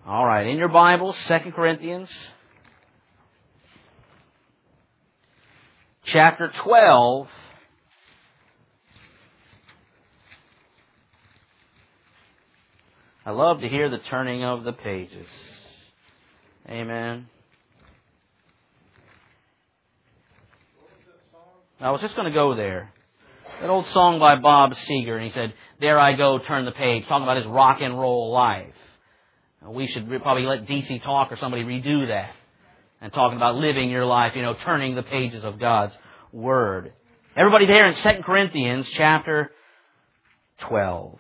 All right, in your Bibles, 2 Corinthians, chapter 12. I love to hear the turning of the pages. Amen. I was just going to go there. That old song by Bob Seger, and he said, "There I go, turn the page," talking about his rock and roll life. We should probably let DC Talk or somebody redo that. And talking about living your life, turning the pages of God's Word. Everybody there in 2 Corinthians chapter 12.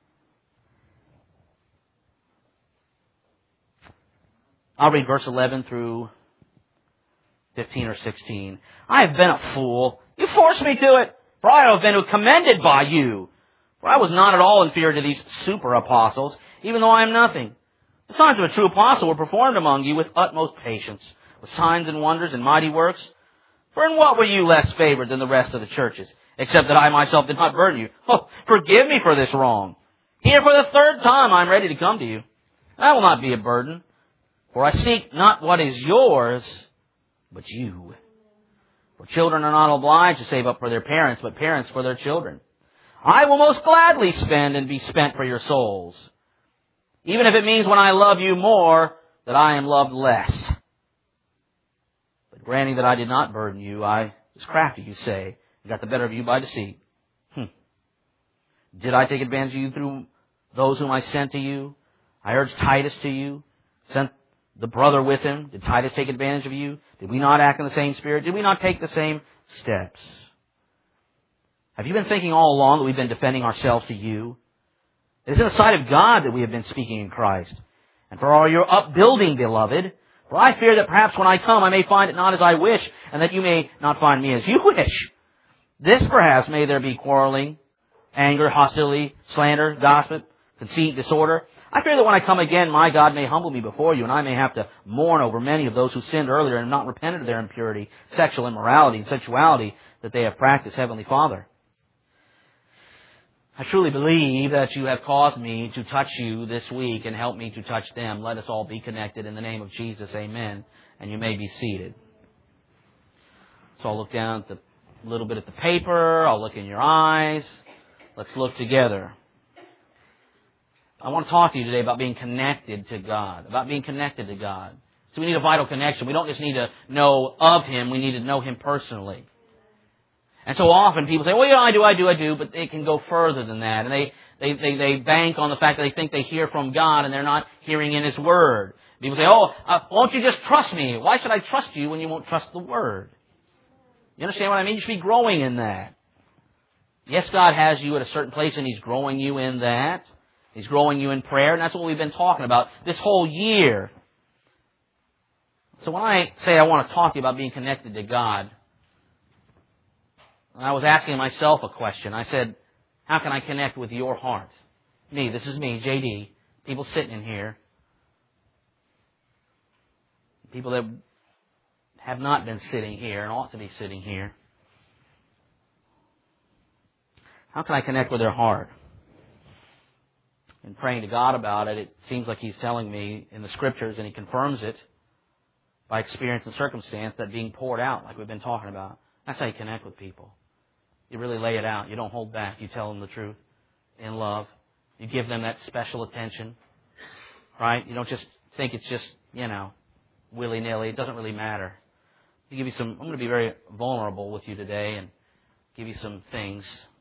I'll read verse 11 through 15 or 16. "I have been a fool. You forced me to it. For I have been commended by you. For I was not at all inferior to these super apostles, even though I am nothing. The signs of a true apostle were performed among you with utmost patience, with signs and wonders and mighty works. For in what were you less favored than the rest of the churches, except that I myself did not burden you? Oh, forgive me for this wrong. Here for the third time I am ready to come to you. I will not be a burden, for I seek not what is yours, but you. For children are not obliged to save up for their parents, but parents for their children. I will most gladly spend and be spent for your souls. Even if it means when I love you more, that I am loved less. But granting that I did not burden you, I was crafty, you say, and got the better of you by deceit. Did I take advantage of you through those whom I sent to you? I urged Titus to you, sent the brother with him. Did Titus take advantage of you? Did we not act in the same spirit? Did we not take the same steps? Have you been thinking all along that we've been defending ourselves to you? It is in the sight of God that we have been speaking in Christ. And for all your upbuilding, beloved, for I fear that perhaps when I come I may find it not as I wish, and that you may not find me as you wish. This perhaps may there be quarreling, anger, hostility, slander, gossip, conceit, disorder. I fear that when I come again, my God may humble me before you, and I may have to mourn over many of those who sinned earlier and not repented of their impurity, sexual immorality, and sensuality that they have practiced, Heavenly Father. I truly believe that you have caused me to touch you this week and help me to touch them. Let us all be connected in the name of Jesus. Amen. And you may be seated. So I'll look down at a little bit at the paper. I'll look in your eyes. Let's look together. I want to talk to you today about being connected to God. About being connected to God. So we need a vital connection. We don't just need to know of Him. We need to know Him personally. And so often people say, well, yeah, I do, but it can go further than that. And they bank on the fact that they think they hear from God and they're not hearing in His Word. People say, won't you just trust me? Why should I trust you when you won't trust the Word? You understand what I mean? You should be growing in that. Yes, God has you at a certain place and He's growing you in that. He's growing you in prayer, and that's what we've been talking about this whole year. So when I say I want to talk to you about being connected to God, I was asking myself a question. I said, how can I connect with your heart? This is me, J.D., people sitting in here, people that have not been sitting here and ought to be sitting here. How can I connect with their heart? And praying to God about it, it seems like He's telling me in the Scriptures, and He confirms it by experience and circumstance, that being poured out, like we've been talking about, that's how you connect with people. You really lay it out. You don't hold back. You tell them the truth in love. You give them that special attention, right? You don't just think it's just, willy-nilly. It doesn't really matter. I'm going to be very vulnerable with you today and give you some things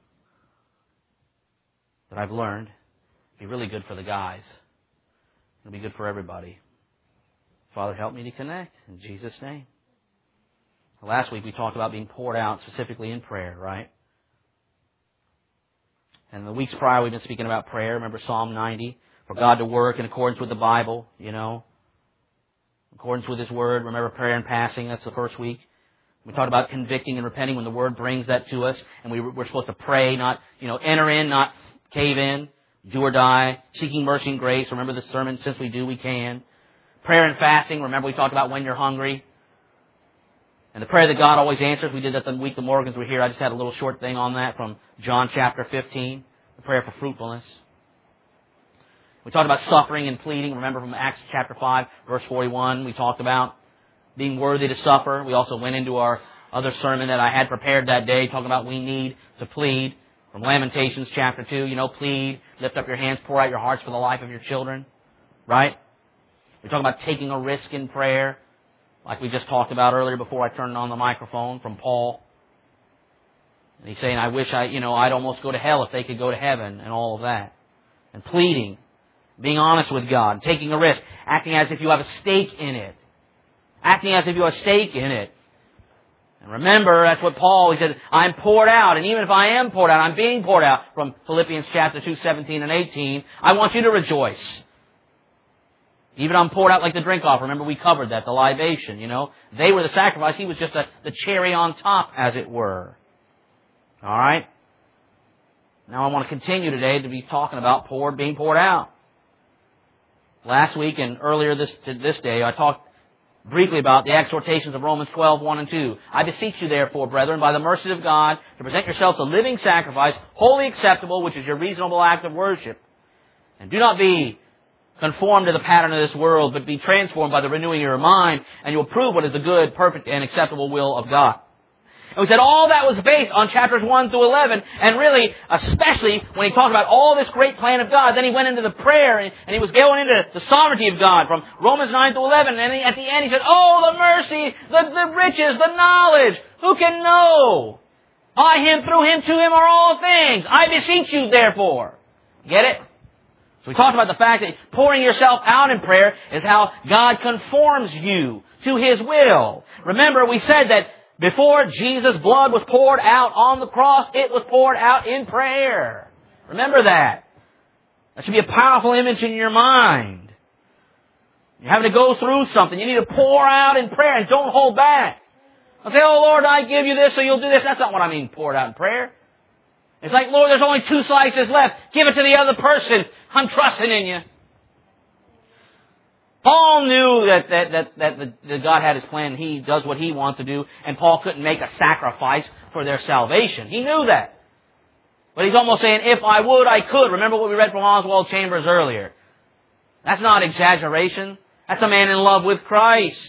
that I've learned. It'll be really good for the guys. It'll be good for everybody. Father, help me to connect in Jesus' name. Last week we talked about being poured out specifically in prayer, right? And the weeks prior we've been speaking about prayer. Remember Psalm 90? For God to work in accordance with the Bible, in accordance with His Word. Remember prayer in passing, that's the first week. We talked about convicting and repenting when the Word brings that to us. And we're supposed to pray, not, enter in, not cave in, do or die, seeking mercy and grace. Remember the sermon, since we do, we can. Prayer and fasting. Remember we talked about when you're hungry. And the prayer that God always answers, we did that the week the Morgans were here. I just had a little short thing on that from John chapter 15, the prayer for fruitfulness. We talked about suffering and pleading. Remember from Acts chapter 5, verse 41, we talked about being worthy to suffer. We also went into our other sermon that I had prepared that day, talking about we need to plead. From Lamentations chapter 2, plead, lift up your hands, pour out your hearts for the life of your children. Right? We talk about taking a risk in prayer, like we just talked about earlier before I turned on the microphone from Paul. And he's saying, I wish I'd almost go to hell if they could go to heaven, and all of that. And pleading, being honest with God, taking a risk, acting as if you have a stake in it. Acting as if you have a stake in it. And remember, that's what Paul, he said, I'm poured out, and even if I am poured out, I'm being poured out, from Philippians chapter 2, 17 and 18, I want you to rejoice. Even I'm poured out like the drink offering. Remember, we covered that, the libation, They were the sacrifice. He was just the cherry on top, as it were. All right? Now I want to continue today to be talking about being poured out. Last week and earlier this day, I talked briefly about the exhortations of Romans 12, 1 and 2. I beseech you, therefore, brethren, by the mercies of God, to present yourselves a living sacrifice, wholly acceptable, which is your reasonable act of worship. And do not be conformed to the pattern of this world, but be transformed by the renewing of your mind, and you will prove what is the good, perfect, and acceptable will of God. And we said all that was based on chapters 1 through 11, and really, especially when he talked about all this great plan of God, then he went into the prayer, and he was going into the sovereignty of God from Romans 9 through 11, and at the end he said, oh, the mercy, the riches, the knowledge, who can know? By Him, through Him, to Him are all things. I beseech you, therefore. Get it? So we talked about the fact that pouring yourself out in prayer is how God conforms you to His will. Remember, we said that before Jesus' blood was poured out on the cross, it was poured out in prayer. Remember that. That should be a powerful image in your mind. You're having to go through something. You need to pour out in prayer and don't hold back. I'll say, oh Lord, I give you this so you'll do this. That's not what I mean, poured out in prayer. It's like, Lord, there's only 2 slices left. Give it to the other person. I'm trusting in you. Paul knew that God had His plan. He does what He wants to do. And Paul couldn't make a sacrifice for their salvation. He knew that. But he's almost saying, if I would, I could. Remember what we read from Oswald Chambers earlier. That's not exaggeration. That's a man in love with Christ.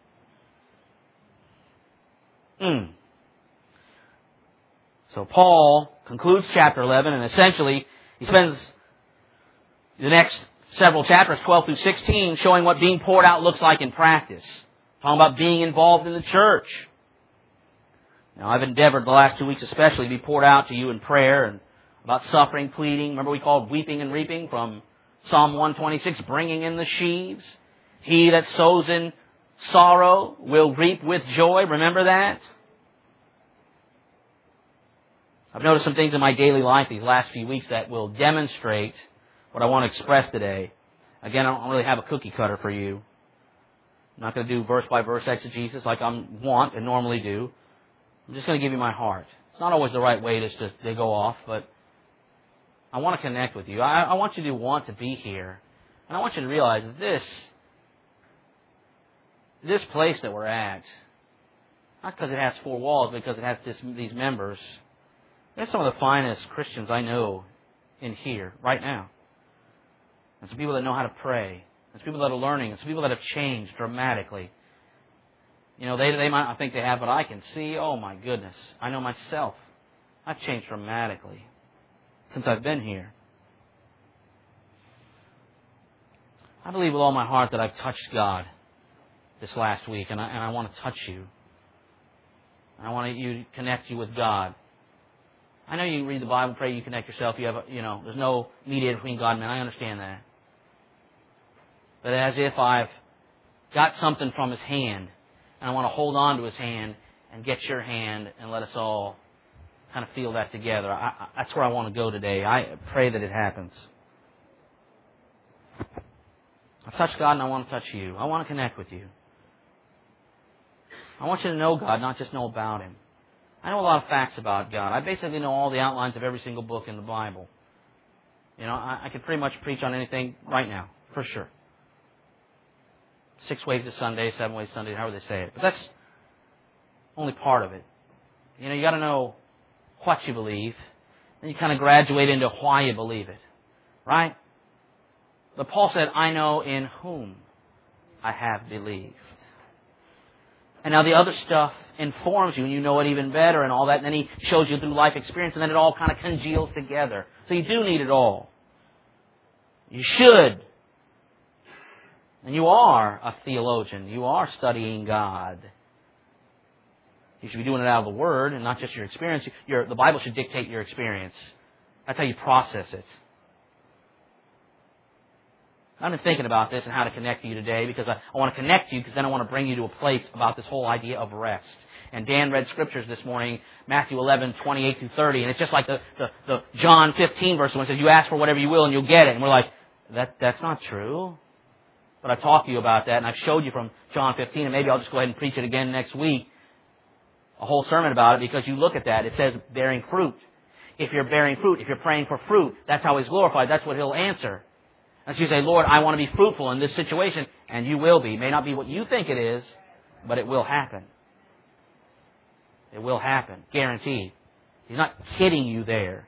So Paul concludes chapter 11, and essentially he spends the next several chapters, 12 through 16, showing what being poured out looks like in practice. Talking about being involved in the church. Now, I've endeavored the last 2 weeks especially to be poured out to you in prayer and about suffering, pleading. Remember we called weeping and reaping from Psalm 126, bringing in the sheaves. He that sows in sorrow will reap with joy. Remember that? I've noticed some things in my daily life these last few weeks that will demonstrate what I want to express today. Again, I don't really have a cookie cutter for you. I'm not going to do verse by verse exegesis like I want and normally do. I'm just going to give you my heart. It's not always the right way to go off, but I want to connect with you. I want you to want to be here. And I want you to realize that this place that we're at, not because it has 4 walls, but because it has these members, they're some of the finest Christians I know in here right now. And some people that know how to pray. There's people that are learning. There's people that have changed dramatically. They might not think they have, but I can see, oh my goodness, I know myself. I've changed dramatically since I've been here. I believe with all my heart that I've touched God this last week, and I want to touch you. And I want to connect you with God. I know you read the Bible, pray, you connect yourself. You have, there's no mediator between God and man. I understand that. But as if I've got something from His hand, and I want to hold on to His hand and get your hand and let us all kind of feel that together. That's where I want to go today. I pray that it happens. I've touched God and I want to touch you. I want to connect with you. I want you to know God, not just know about Him. I know a lot of facts about God. I basically know all the outlines of every single book in the Bible. I could pretty much preach on anything right now, for sure. 6 ways to Sunday, 7 ways to Sunday, however they say it. But that's only part of it. You got to know what you believe. Then you kind of graduate into why you believe it. Right? But Paul said, I know in whom I have believed. And now the other stuff informs you, and you know it even better and all that. And then he shows you through life experience, and then it all kind of congeals together. So you do need it all. You should. And you are a theologian. You are studying God. You should be doing it out of the Word and not just your experience. The Bible should dictate your experience. That's how you process it. I've been thinking about this and how to connect to you today because I want to connect to you because then I want to bring you to a place about this whole idea of rest. And Dan read scriptures this morning, Matthew 11, 28 through 30. And it's just like the John 15 verse when it says, you ask for whatever you will and you'll get it. And we're like, that's not true. But I've talked to you about that and I've showed you from John 15 and maybe I'll just go ahead and preach it again next week. A whole sermon about it because you look at that. It says bearing fruit. If you're bearing fruit, if you're praying for fruit, that's how He's glorified. That's what He'll answer. And so you say, Lord, I want to be fruitful in this situation. And you will be. It may not be what you think it is, but it will happen. It will happen. Guaranteed. He's not kidding you there.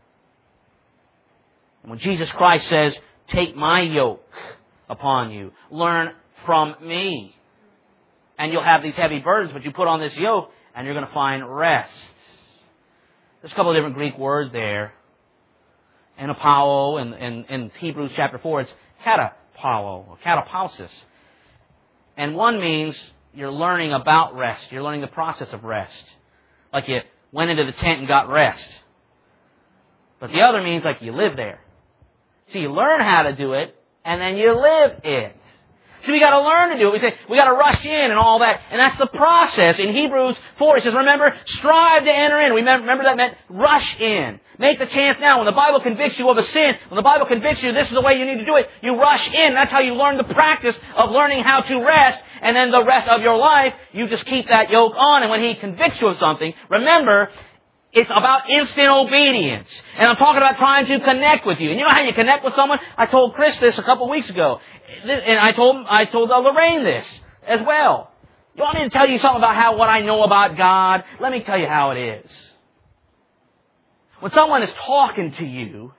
And when Jesus Christ says, take my yoke upon you, learn from me, and you'll have these heavy burdens, but you put on this yoke, and you're going to find rest. There's a couple of different Greek words there. Anapao, and in Hebrews chapter 4, it's katapao, or katapausis. And one means you're learning about rest. You're learning the process of rest. Like you went into the tent and got rest. But the other means like you live there. So you learn how to do it, and then you live it. So we got to learn to do it. We say, we got to rush in and all that. And that's the process. In Hebrews 4, it says, remember, strive to enter in. Remember that meant rush in. Make the chance now. When the Bible convicts you of a sin, when the Bible convicts you, this is the way you need to do it. You rush in. That's how you learn the practice of learning how to rest. And then the rest of your life, you just keep that yoke on. And when He convicts you of something, remember, it's about instant obedience. And I'm talking about trying to connect with you. And you know how you connect with someone? I told Chris this a couple of weeks ago. And I told Lorraine this as well. You want me to tell you something about what I know about God? Let me tell you how it is. When someone is talking to you,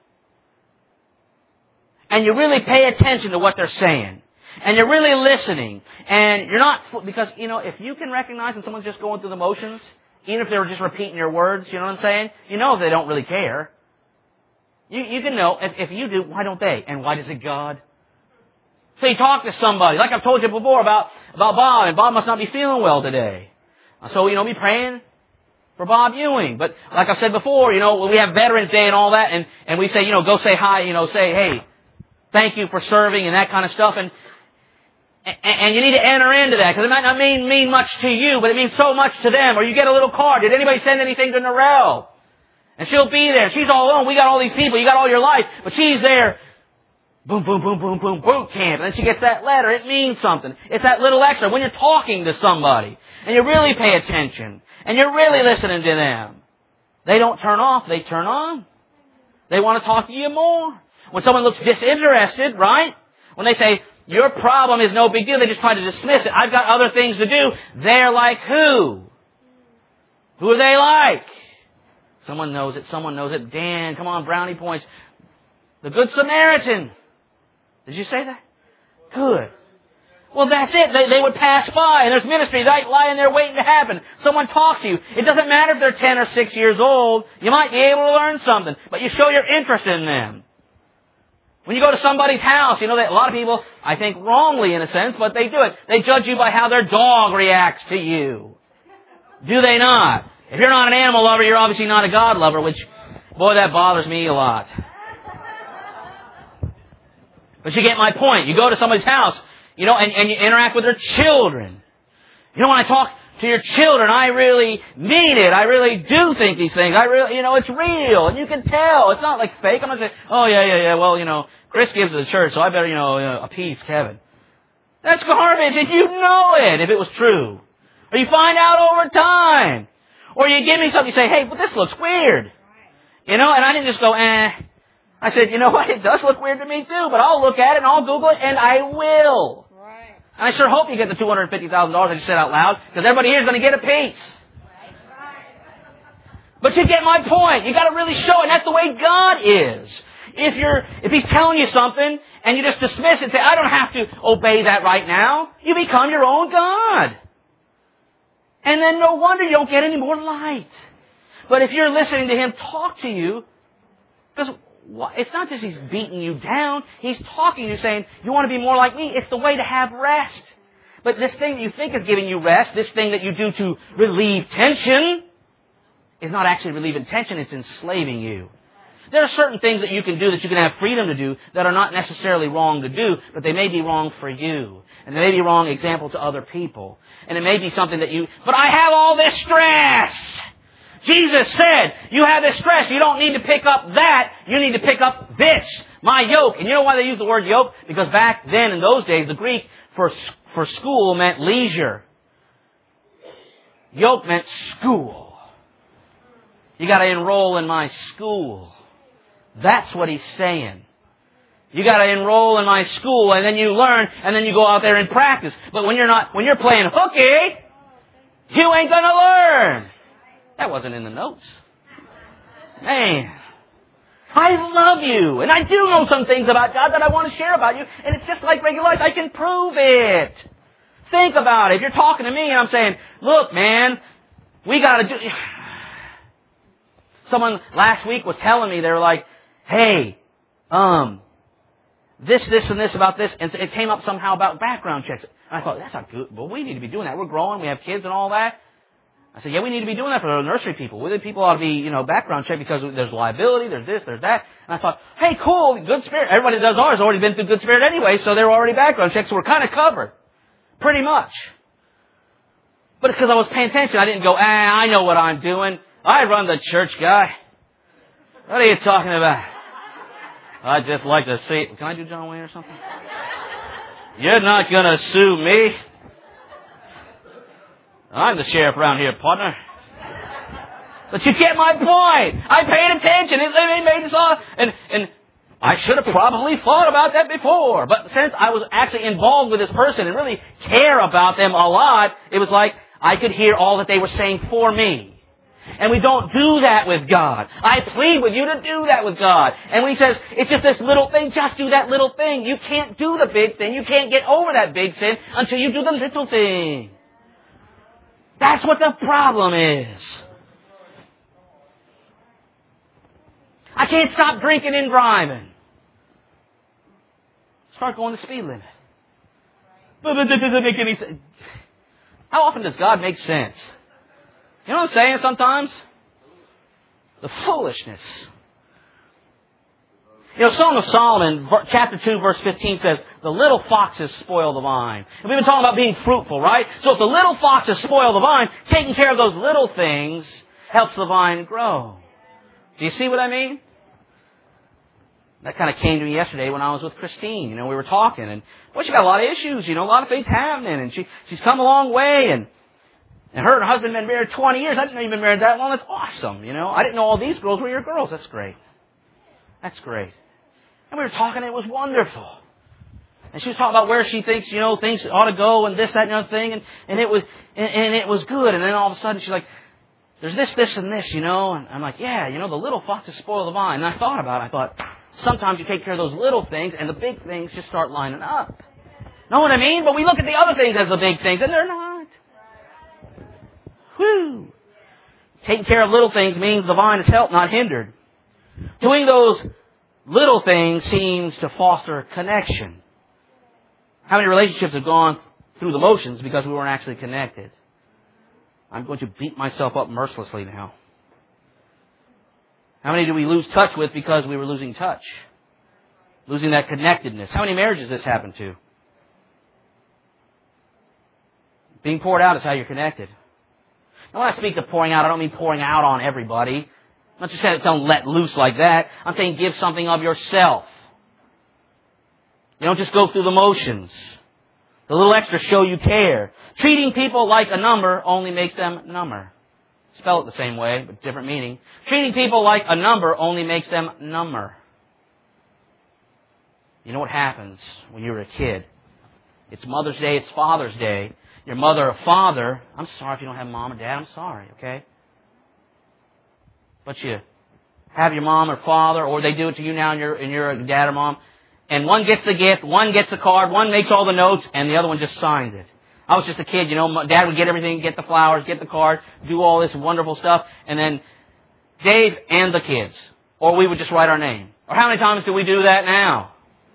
and you really pay attention to what they're saying, and you're really listening, and you're not, because, if you can recognize when someone's just going through the motions, even if they were just repeating your words, you know what I'm saying? You know if they don't really care. You can know, if you do, why don't they? And why does it God? So you talk to somebody, like I've told you before about Bob, and Bob must not be feeling well today. So, be praying for Bob Ewing. But like I said before, we have Veterans Day and all that, and we say, go say hi, say, hey, thank you for serving and that kind of stuff. And you need to enter into that, because it might not mean much to you, but it means so much to them. Or you get a little card. Did anybody send anything to Narelle? And she'll be there. She's all alone. We got all these people. You got all your life. But she's there. Boom, boom, boom, boom, boom, boot camp. And then she gets that letter. It means something. It's that little extra. When you're talking to somebody, and you really pay attention, and you're really listening to them, they don't turn off. They turn on. They want to talk to you more. When someone looks disinterested, right? When they say, your problem is no big deal, they just try to dismiss it. I've got other things to do. They're like who? Who are they like? Someone knows it. Someone knows it. Dan, come on, brownie points. The Good Samaritan. Did you say that? Good. Well, that's it. They would pass by, and there's ministry right lying there waiting to happen. Someone talks to you. It doesn't matter if they're 10 or 6 years old. You might be able to learn something, but you show your interest in them. When you go to somebody's house, that a lot of people, I think wrongly in a sense, but they do it. They judge you by how their dog reacts to you. Do they not? If you're not an animal lover, you're obviously not a God lover, which, boy, that bothers me a lot. But you get my point. You go to somebody's house, and you interact with their children. When I talk to your children, I really mean it. I really do think these things. I really, it's real. And you can tell. It's not like fake. I'm not saying, oh, yeah. Well, Chris gives to the church, so I better, appease Kevin. That's garbage, and you know it if it was true. Or you find out over time. Or you give me something, you say, hey, but this looks weird. And I didn't just go, I said, you know what, it does look weird to me too, but I'll look at it and I'll Google it, and I will. Right. And I sure hope you get the $250,000 I just said out loud, because everybody here is going to get a piece. Right. But you get my point. You got to really show it, and that's the way God is. If He's telling you something and you just dismiss it and say, I don't have to obey that right now, you become your own God. And then no wonder you don't get any more light. But if you're listening to Him talk to you, because it's not just He's beating you down, He's talking to you saying, you want to be more like me? It's the way to have rest. But this thing that you think is giving you rest, this thing that you do to relieve tension, is not actually relieving tension, it's enslaving you. There are certain things that you can do that you can have freedom to do that are not necessarily wrong to do, but they may be wrong for you. And they may be wrong example to other people. And it may be something that but I have all this stress! Jesus said, you have this stress, you don't need to pick up that, you need to pick up this, my yoke. And you know why they use the word yoke? Because back then, in those days, the Greek for school meant leisure. Yoke meant school. You got to enroll in my school. That's what he's saying. You got to enroll in my school, and then you learn, and then you go out there and practice. But when you're playing hooky, you ain't gonna learn. That wasn't in the notes. Man, I love you, and I do know some things about God that I want to share about you, and it's just like regular life. I can prove it. Think about it. If you're talking to me and I'm saying, look, man, we got to do... Someone last week was telling me, they were like, hey, this, and this about this, and it came up somehow about background checks. And I thought, that's not good. Well, we need to be doing that. We're growing. We have kids and all that. I said, yeah, we need to be doing that for the nursery people. We people ought to be, background check because there's liability, there's this, there's that. And I thought, hey, cool, Good Spirit. Everybody that does ours has already been through Good Spirit anyway, so they're already background checked, so we're kind of covered. Pretty much. But it's because I was paying attention. I didn't go, I know what I'm doing. I run the church, guy. What are you talking about? I'd just like to see... Can I do John Wayne or something? You're not going to sue me. I'm the sheriff around here, partner. But you get my point. I paid attention. It made this all... And I should have probably thought about that before. But since I was actually involved with this person and really care about them a lot, it was like I could hear all that they were saying for me. And we don't do that with God. I plead with you to do that with God. And when He says, it's just this little thing, just do that little thing. You can't do the big thing. You can't get over that big sin until you do the little thing. That's what the problem is. I can't stop drinking and driving. Start going the speed limit. But it doesn't make any sense. How often does God make sense? You know what I'm saying sometimes? The foolishness. Song of Solomon, chapter 2, verse 15 says, the little foxes spoil the vine. And we've been talking about being fruitful, right? So if the little foxes spoil the vine, taking care of those little things helps the vine grow. Do you see what I mean? That kind of came to me yesterday when I was with Christine. We were talking, and she got a lot of issues, a lot of things happening, and she's come a long way, and her and her husband have been married 20 years. I didn't know you've been married that long. That's awesome, I didn't know all these girls were your girls. That's great. That's great. And we were talking, and it was wonderful. And she was talking about where she thinks, things ought to go, and this, that, and the other thing, and it was good. And then all of a sudden she's like, there's this, and this, And I'm like, yeah, the little foxes spoil the vine. And I thought about it. I thought, sometimes you take care of those little things, and the big things just start lining up. Know what I mean? But we look at the other things as the big things, and they're not. Whew. Taking care of little things means the vine is helped, not hindered. Doing those little things seems to foster connection. How many relationships have gone through the motions because we weren't actually connected? I'm going to beat myself up mercilessly now. How many do we lose touch with because we were losing touch? Losing that connectedness. How many marriages this happened to? Being poured out is how you're connected. Now, when I speak of pouring out, I don't mean pouring out on everybody. I'm not just saying don't let loose like that. I'm saying give something of yourself. You don't just go through the motions. The little extra show you care. Treating people like a number only makes them number. Spell it the same way, but different meaning. Treating people like a number only makes them number. You know what happens when you're a kid? It's Mother's Day, it's Father's Day. Your mother or father, I'm sorry if you don't have mom or dad, I'm sorry, okay? But you have your mom or father, or they do it to you now and you're a dad or mom, and one gets the gift, one gets the card, one makes all the notes, and the other one just signs it. I was just a kid, Dad would get everything, get the flowers, get the card, do all this wonderful stuff, and then Dave and the kids. Or we would just write our name. Or how many times do we do that now?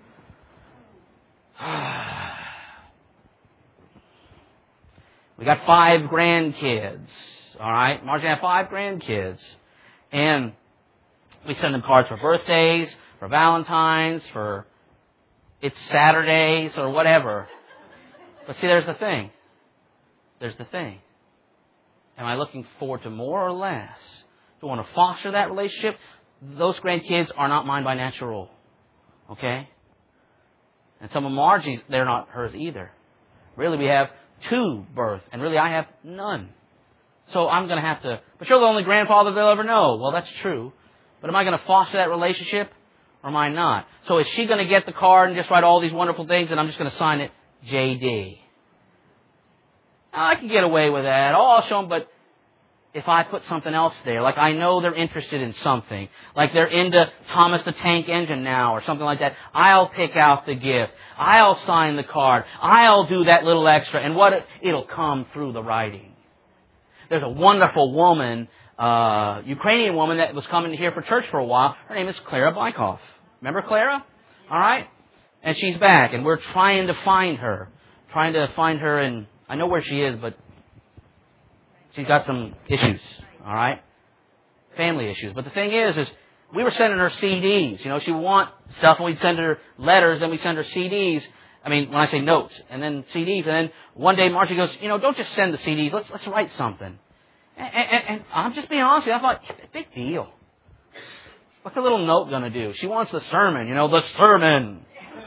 We got 5 grandkids. All right? Margie and I have 5 grandkids. And we send them cards for birthdays, for Valentine's, for it's Saturdays, or whatever. But see, there's the thing. There's the thing. Am I looking forward to more or less? Do I want to foster that relationship? Those grandkids are not mine by natural. Okay? And some of Margie's, they're not hers either. Really, we have 2 birth, and really I have none. So I'm going to have to, but you're the only grandfather they'll ever know. Well, that's true. But am I going to foster that relationship, or am I not? So is she going to get the card and just write all these wonderful things, and I'm just going to sign it J.D.? Now, I can get away with that. Oh, I'll show them, but if I put something else there, like I know they're interested in something, like they're into Thomas the Tank Engine now or something like that, I'll pick out the gift. I'll sign the card. I'll do that little extra. And it'll come through the writing. There's a wonderful woman, Ukrainian woman that was coming here for church for a while. Her name is Clara Bykov. Remember Clara? All right? And she's back, and we're trying to find her. And I know where she is, but she's got some issues, all right? Family issues. But the thing is we were sending her CDs. She would want stuff, and we'd send her letters, and we'd send her CDs. I mean, when I say notes, and then CDs. And then one day Margie goes, don't just send the CDs. Let's write something. And I'm just being honest with you. I thought, big deal. What's a little note going to do? She wants the sermon, the sermon.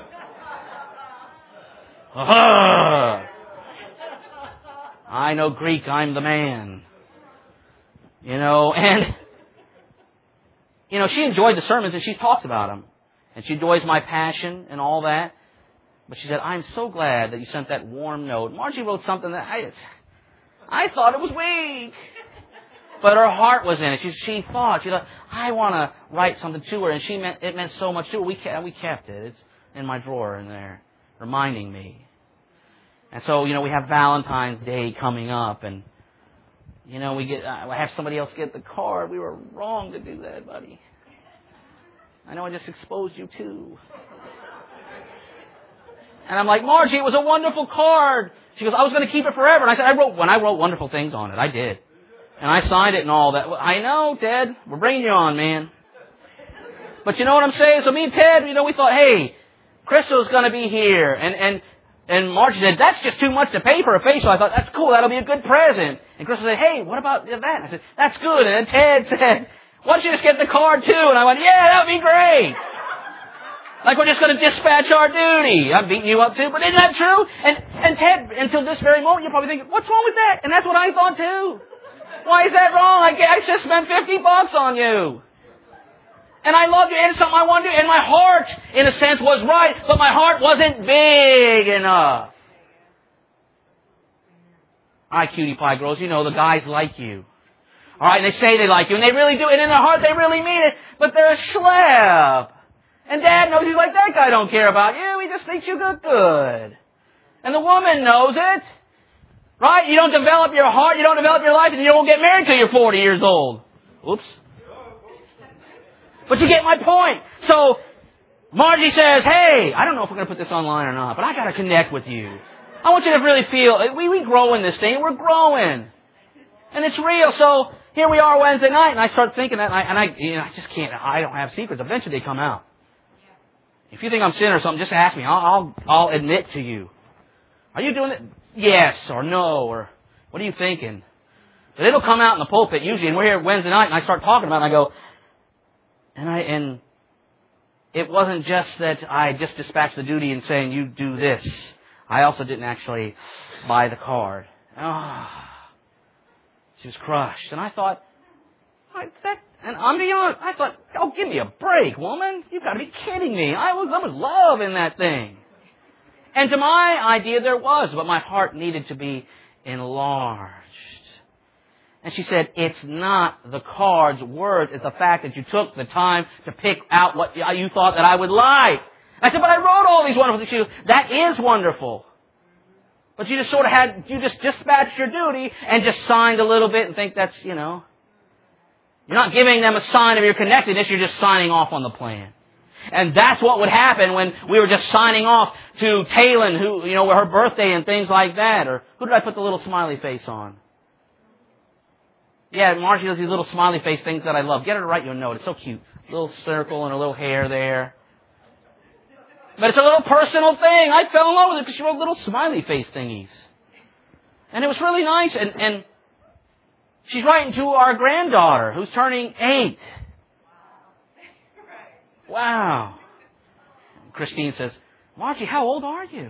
I know Greek, I'm the man. And she enjoyed the sermons and she talks about them. And she enjoys my passion and all that. But she said, I'm so glad that you sent that warm note. Margie wrote something that I thought it was weak. But her heart was in it. She thought, I want to write something to her. And it meant so much to her. We kept it. It's in my drawer in there, reminding me. And so, we have Valentine's Day coming up, and, I have somebody else get the card. We were wrong to do that, buddy. I know I just exposed you too. And I'm like, Margie, it was a wonderful card. She goes, I was going to keep it forever. And I said, I wrote wonderful things on it. I did. And I signed it and all that. I know, Ted. We're bringing you on, man. But you know what I'm saying? So me and Ted, we thought, hey, Crystal's going to be here. And Margie said, that's just too much to pay for a facial. I thought, that's cool. That'll be a good present. And Crystal said, hey, what about that? I said, that's good. And then Ted said, why don't you just get the card too? And I went, yeah, that would be great. Like we're just going to dispatch our duty. I'm beating you up too, but isn't that true? And Ted, until this very moment, you're probably thinking, what's wrong with that? And that's what I thought too. Why is that wrong? I just spent $50 on you. And I loved you, and it's something I wanted to do. And my heart, in a sense, was right, but my heart wasn't big enough. All right, cutie pie girls, the guys like you. All right, and they say they like you, and they really do, and in their heart they really mean it, but they're a schlep. And Dad knows, he's like, that guy don't care about you, he just thinks you look good. And the woman knows it. Right? You don't develop your heart, you don't develop your life, and you don't get married till you're 40 years old. Oops. But you get my point. So, Margie says, hey, I don't know if we're going to put this online or not, but I got to connect with you. I want you to really feel, we grow in this thing, we're growing. And it's real. So, here we are Wednesday night, and I start thinking that, and I just can't, I don't have secrets. Eventually they come out. If you think I'm sinning or something, just ask me. I'll admit to you. Are you doing it? Yes or no, or what are you thinking? But it'll come out in the pulpit usually, and we're here Wednesday night, and I start talking about it, and I go, and it wasn't just that I just dispatched the duty in saying, you do this. I also didn't actually buy the card. She was crushed. And I thought, and I'm being honest, I thought, oh, give me a break, woman. You've got to be kidding me. I was love in that thing. And to my idea, there was, but my heart needed to be enlarged. And she said, it's not the card's words. It's the fact that you took the time to pick out what you thought that I would like. I said, but I wrote all these wonderful things. She goes, that is wonderful. But you just sort of you just dispatched your duty and just signed a little bit and think that's, you're not giving them a sign of your connectedness. You're just signing off on the plan. And that's what would happen when we were just signing off to Talon, who, her birthday and things like that. Or who did I put the little smiley face on? Yeah, Margie does these little smiley face things that I love. Get her to write you a note. It's so cute. Little circle and a little hair there. But it's a little personal thing. I fell in love with it because she wrote little smiley face thingies. And it was really nice. And she's writing to our granddaughter who's turning 8. Wow. Christine says, Margie, how old are you?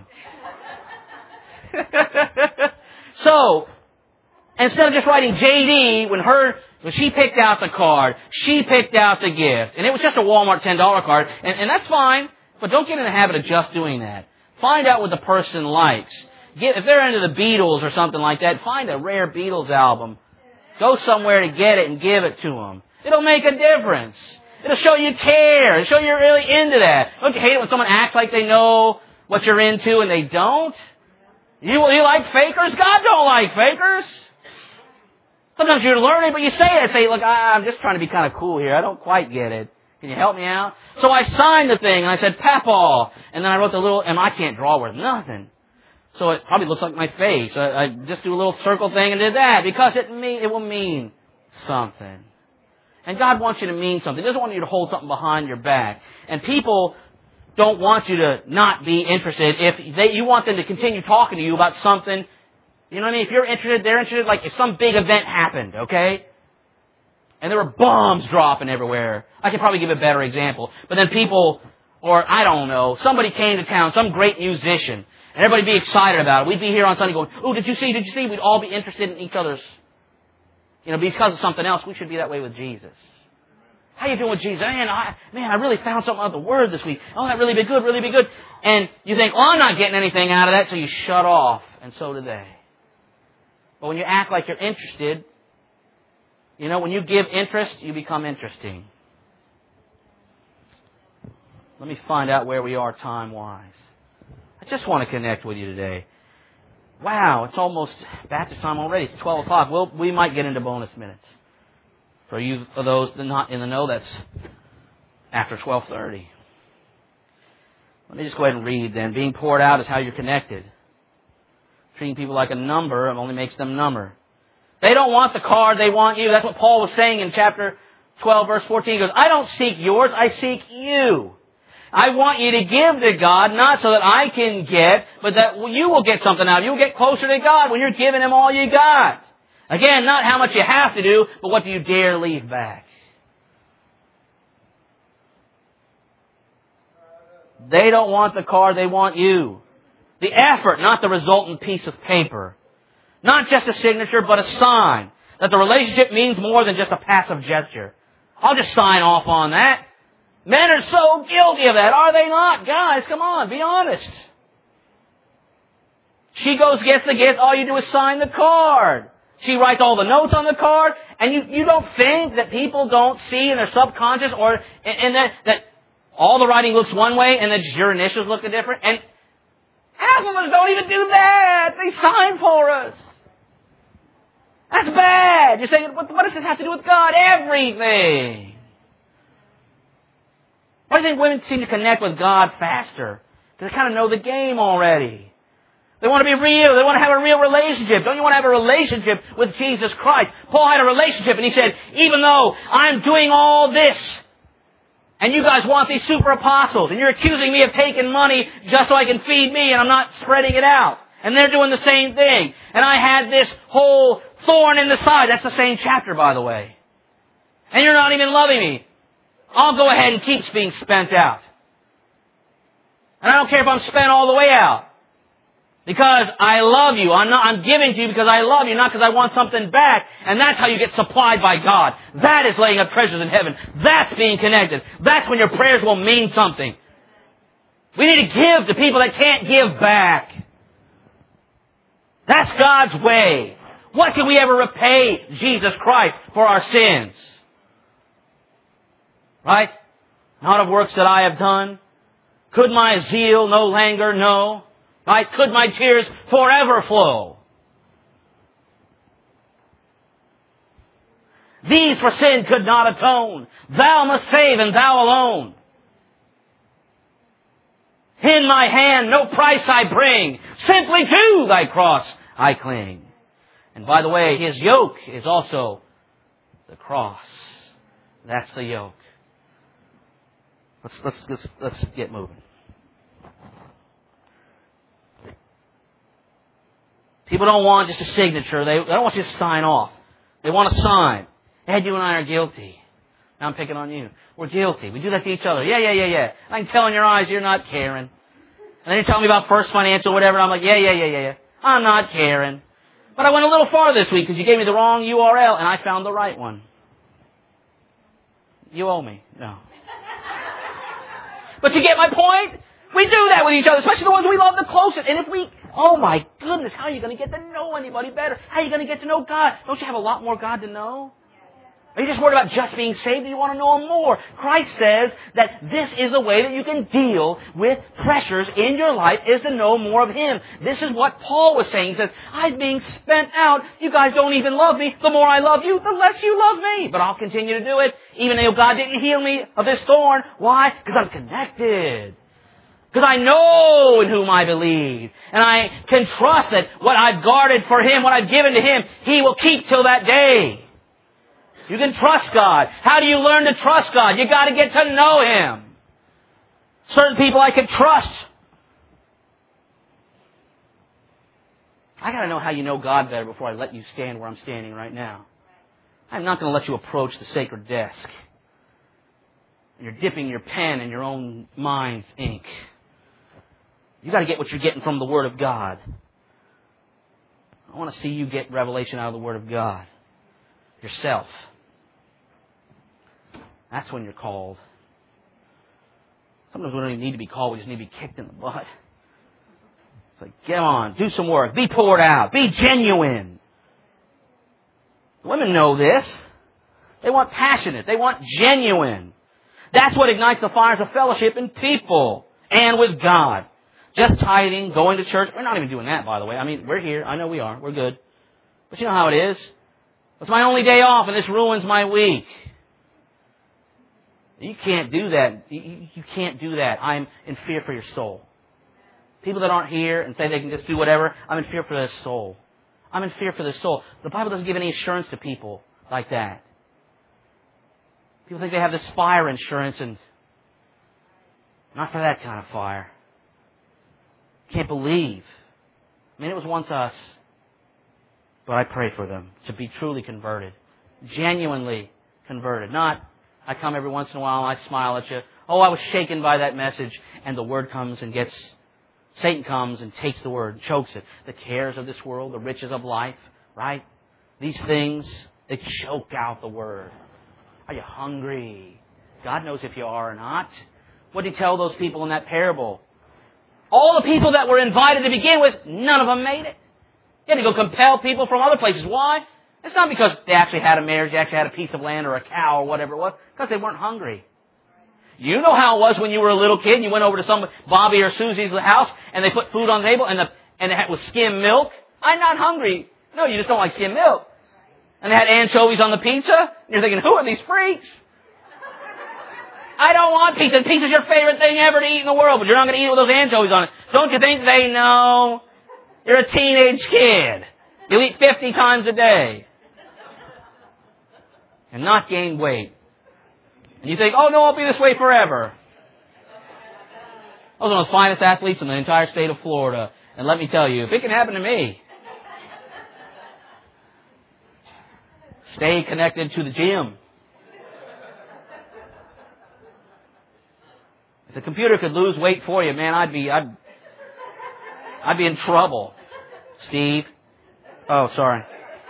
So, instead of just writing JD, when she picked out the card, she picked out the gift. And it was just a Walmart $10 card. And that's fine. But don't get in the habit of just doing that. Find out what the person likes. If they're into the Beatles or something like that, find a rare Beatles album. Go somewhere to get it and give it to them. It'll make a difference. It'll show you care. It'll show you're really into that. Don't you hate it when someone acts like they know what you're into and they don't? You like fakers? God don't like fakers. Sometimes you're learning, but you say it. Say, look, I'm just trying to be kind of cool here. I don't quite get it. Can you help me out? So I signed the thing, and I said, Papaw. And then I wrote the little, and I can't draw worth nothing. So it probably looks like my face. I just do a little circle thing and did that, because it will mean something. And God wants you to mean something. He doesn't want you to hold something behind your back. And people don't want you to not be interested. If you want them to continue talking to you about something, you know what I mean? If you're interested, they're interested. Like if some big event happened, okay? And there were bombs dropping everywhere. I could probably give a better example. But then people, or I don't know, somebody came to town, some great musician, and everybody be excited about it. We'd be here on Sunday going, oh, did you see? We'd all be interested in each other's, because of something else. We should be that way with Jesus. How you doing with Jesus? Man, I really found something out of the Word this week. Oh, that really be good, really be good. And you think, I'm not getting anything out of that, so you shut off. And so do they. But when you act like you're interested, when you give interest, you become interesting. Let me find out where we are time-wise. I just want to connect with you today. Wow, it's almost Baptist time already. It's 12 o'clock. We might get into bonus minutes. For you, for those that are not in the know, that's after 12:30. Let me just go ahead and read then. Being poured out is how you're connected. Treating people like a number only makes them number. They don't want the card, they want you. That's what Paul was saying in chapter 12, verse 14. He goes, I don't seek yours, I seek you. I want you to give to God, not so that I can get, but that you will get something out of it. You'll get closer to God when you're giving Him all you got. Again, not how much you have to do, but what do you dare leave back. They don't want the card, they want you. The effort, not the resultant piece of paper. Not just a signature, but a sign. That the relationship means more than just a passive gesture. I'll just sign off on that. Men are so guilty of that, are they not? Guys, come on, be honest. She goes, gets the gift, all you do is sign the card. She writes all the notes on the card, and you don't think that people don't see in their subconscious or in that all the writing looks one way and that your initials look different? And half of us don't even do that. They sign for us. That's bad. You're saying, what does this have to do with God? Everything. Why do you think women seem to connect with God faster? Because they kind of know the game already. They want to be real. They want to have a real relationship. Don't you want to have a relationship with Jesus Christ? Paul had a relationship and he said, even though I'm doing all this, and you guys want these super apostles, and you're accusing me of taking money just so I can feed me and I'm not spreading it out. And they're doing the same thing. And I had this whole thorn in the side. That's the same chapter, by the way. And you're not even loving me. I'll go ahead and keep being spent out. And I don't care if I'm spent all the way out. Because I love you. I'm giving to you because I love you, not because I want something back. And that's how you get supplied by God. That is laying up treasures in heaven. That's being connected. That's when your prayers will mean something. We need to give to people that can't give back. That's God's way. What can we ever repay Jesus Christ for our sins? Right? Not of works that I have done. Could my zeal no longer know? Right? Could my tears forever flow? These for sin could not atone. Thou must save and Thou alone. In my hand no price I bring. Simply to Thy cross I cling. And by the way, His yoke is also the cross. That's the yoke. Let's get moving. People don't want just a signature. They don't want you to sign off. They want a sign. Ed, you and I are guilty. Now I'm picking on you. We're guilty. We do that to each other. Yeah. I can tell in your eyes you're not caring. And then you tell me about First Financial, whatever. I'm like, yeah. I'm not caring. But I went a little far this week because you gave me the wrong URL and I found the right one. You owe me. No. But you get my point? We do that with each other, especially the ones we love the closest. And if we, oh my goodness, how are you going to get to know anybody better? How are you going to get to know God? Don't you have a lot more God to know? Are you just worried about just being saved? Or you want to know Him more? Christ says that this is a way that you can deal with pressures in your life, is to know more of Him. This is what Paul was saying. He says, I'm being spent out. You guys don't even love me. The more I love you, the less you love me. But I'll continue to do it, even though God didn't heal me of this thorn. Why? Because I'm connected. Because I know in whom I believe. And I can trust that what I've guarded for Him, what I've given to Him, He will keep till that day. You can trust God. How do you learn to trust God? You got to get to know Him. Certain people I can trust. I got to know how you know God better before I let you stand where I'm standing right now. I'm not going to let you approach the sacred desk. You're dipping your pen in your own mind's ink. You got to get what you're getting from the Word of God. I want to see you get revelation out of the Word of God. Yourself. That's when you're called. Sometimes we don't even need to be called. We just need to be kicked in the butt. It's like, get on, do some work, be poured out, be genuine. Women know this. They want passionate. They want genuine. That's what ignites the fires of fellowship in people and with God. Just tithing, going to church. We're not even doing that, by the way. I mean, we're here. I know we are. We're good. But you know how it is. It's my only day off and this ruins my week. You can't do that. You can't do that. I'm in fear for your soul. People that aren't here and say they can just do whatever, I'm in fear for their soul. I'm in fear for their soul. The Bible doesn't give any assurance to people like that. People think they have this fire insurance, and not for that kind of fire. Can't believe. I mean, it was once us, but I pray for them to be truly converted. Genuinely converted. Not, I come every once in a while and I smile at you. Oh, I was shaken by that message. And the Word comes and Satan comes and takes the Word, chokes it. The cares of this world, the riches of life, right? These things, they choke out the Word. Are you hungry? God knows if you are or not. What did He tell those people in that parable? All the people that were invited to begin with, none of them made it. You had to go compel people from other places. Why? It's not because they actually had a marriage, they actually had a piece of land or a cow or whatever it was. Because they weren't hungry. You know how it was when you were a little kid and you went over to some Bobby or Susie's house and they put food on the table and it was skim milk. I'm not hungry. No, you just don't like skim milk. And they had anchovies on the pizza. And you're thinking, who are these freaks? I don't want pizza. Pizza's your favorite thing ever to eat in the world, but you're not going to eat it with those anchovies on it. Don't you think they know? You're a teenage kid. You eat 50 times a day. And not gain weight. And you think, oh no, I'll be this way forever. I was one of the finest athletes in the entire state of Florida. And let me tell you, if it can happen to me, stay connected to the gym. If the computer could lose weight for you, man, I'd be in trouble. Steve. Oh, sorry.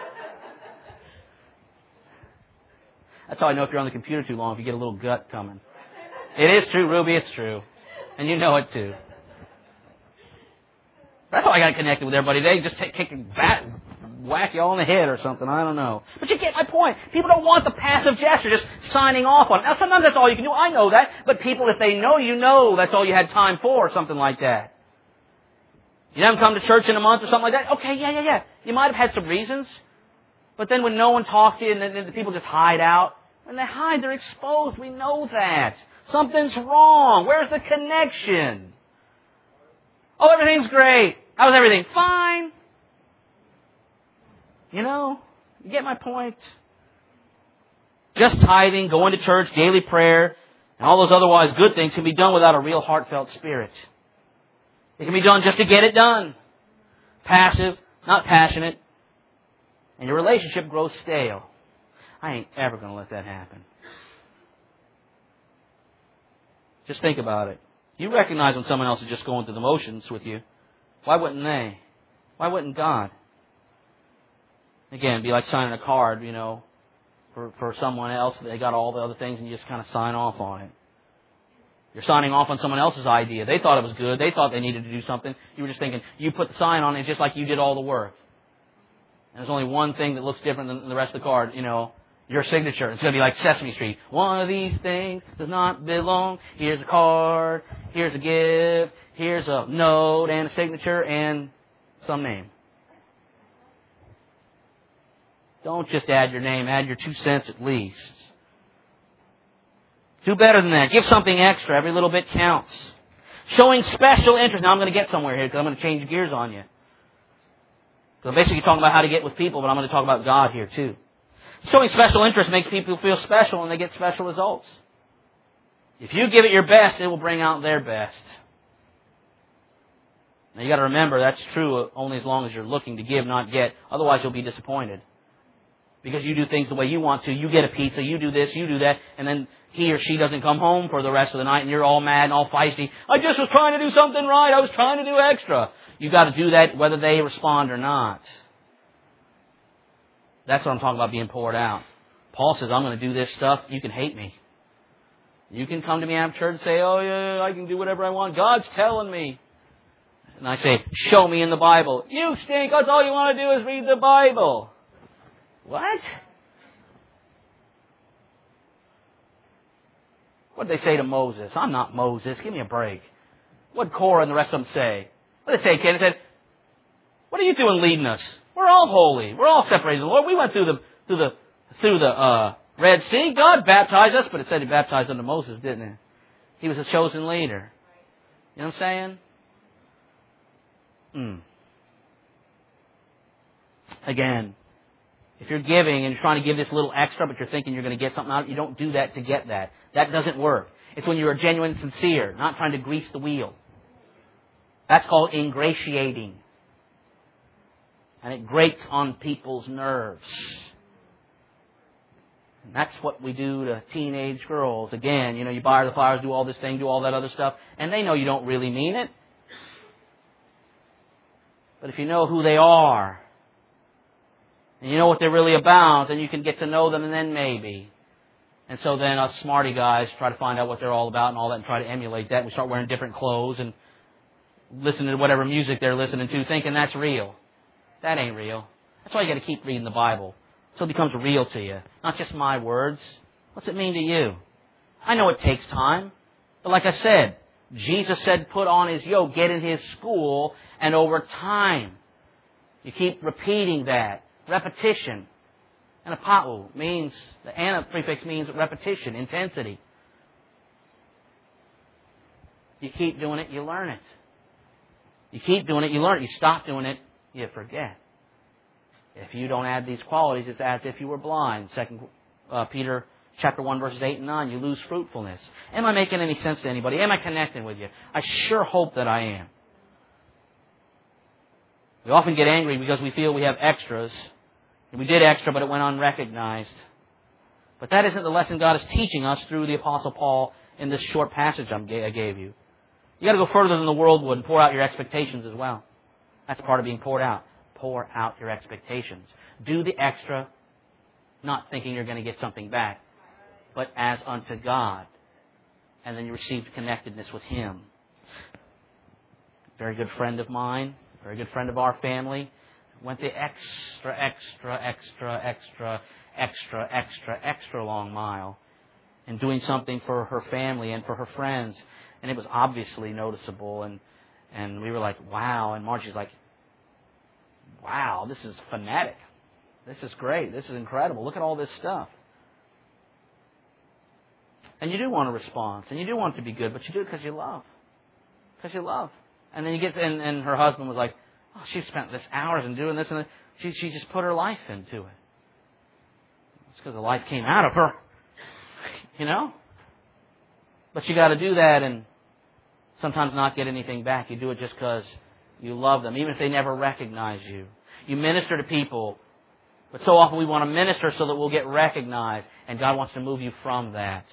That's how I know if you're on the computer too long, if you get a little gut coming. It is true, Ruby, it's true. And you know it too. That's how I got connected with everybody. They just kick whack you all in the head or something. I don't know. But you get my point. People don't want the passive gesture, just signing off on it. Now, sometimes that's all you can do. I know that. But people, if they know you know that's all you had time for, or something like that. You haven't come to church in a month or something like that? Okay, yeah. You might have had some reasons. But then when no one talks to you and then the people just hide out, when they hide, they're exposed. We know that. Something's wrong. Where's the connection? Oh, everything's great. How was everything? Fine. You get my point. Just tithing, going to church, daily prayer, and all those otherwise good things can be done without a real heartfelt spirit. It can be done just to get it done. Passive, not passionate. And your relationship grows stale. I ain't ever going to let that happen. Just think about it. You recognize when someone else is just going through the motions with you. Why wouldn't they? Why wouldn't God? Again, it'd be like signing a card, for someone else. They got all the other things and you just kind of sign off on it. You're signing off on someone else's idea. They thought it was good. They thought they needed to do something. You were just thinking, you put the sign on it just like you did all the work. And there's only one thing that looks different than the rest of the card, your signature. It's going to be like Sesame Street. One of these things does not belong. Here's a card. Here's a gift. Here's a note and a signature and some name. Don't just add your name. Add your 2 cents at least. Do better than that. Give something extra. Every little bit counts. Showing special interest. Now I'm going to get somewhere here because I'm going to change gears on you. So I'm basically talking about how to get with people, but I'm going to talk about God here too. Showing special interest makes people feel special and they get special results. If you give it your best, it will bring out their best. Now you got to remember that's true only as long as you're looking to give, not get. Otherwise you'll be disappointed. Because you do things the way you want to. You get a pizza, you do this, you do that, and then he or she doesn't come home for the rest of the night and you're all mad and all feisty. I just was trying to do something right. I was trying to do extra. You've got to do that whether they respond or not. That's what I'm talking about being poured out. Paul says, I'm going to do this stuff. You can hate me. You can come to me after church and say, oh yeah, I can do whatever I want. God's telling me. And I say, show me in the Bible. You stink. That's all you want to do is read the Bible. What? What did they say to Moses? I'm not Moses. Give me a break. What did Korah and the rest of them say? What did they say, kid? They said, what are you doing leading us? We're all holy. We're all separated from the Lord. We went through the Red Sea. God baptized us, but it said He baptized under Moses, didn't it? He was a chosen leader. You know what I'm saying? Again, if you're giving and you're trying to give this little extra, but you're thinking you're going to get something out, you don't do that to get that. That doesn't work. It's when you're genuine and sincere, not trying to grease the wheel. That's called ingratiating. And it grates on people's nerves. And that's what we do to teenage girls. Again, you buy her the flowers, do all this thing, do all that other stuff, and they know you don't really mean it. But if you know who they are, and you know what they're really about, then you can get to know them, and then maybe. And so then us smarty guys try to find out what they're all about and all that and try to emulate that. We start wearing different clothes and listening to whatever music they're listening to, thinking that's real. That ain't real. That's why you got to keep reading the Bible. So it becomes real to you. Not just my words. What's it mean to you? I know it takes time. But like I said, Jesus said put on His yoke, get in His school, and over time, you keep repeating that. Repetition. And apao means, the ana prefix means repetition, intensity. You keep doing it, you learn it. You keep doing it, you learn it. You stop doing it, you forget. If you don't add these qualities, it's as if you were blind. 2 Peter chapter 1, verses 8 and 9, you lose fruitfulness. Am I making any sense to anybody? Am I connecting with you? I sure hope that I am. We often get angry because we feel we have extras. And we did extra, but it went unrecognized. But that isn't the lesson God is teaching us through the Apostle Paul in this short passage I gave you. You got to go further than the world would and pour out your expectations as well. That's part of being poured out. Pour out your expectations. Do the extra, not thinking you're going to get something back, but as unto God. And then you receive connectedness with Him. Very good friend of mine, very good friend of our family. went the extra long mile in doing something for her family and for her friends. And it was obviously noticeable. And we were like, wow. And Margie's like, wow, this is fanatic. This is great. This is incredible. Look at all this stuff. And you do want a response. And you do want it to be good. But you do it because you love. Because you love. And then you get, and her husband was like, oh, she spent this hours in doing this. And she just put her life into it. It's because the life came out of her. You know? But you got to do that and sometimes not get anything back. You do it just because you love them, even if they never recognize you. You minister to people, but so often we want to minister so that we'll get recognized, and God wants to move you from that.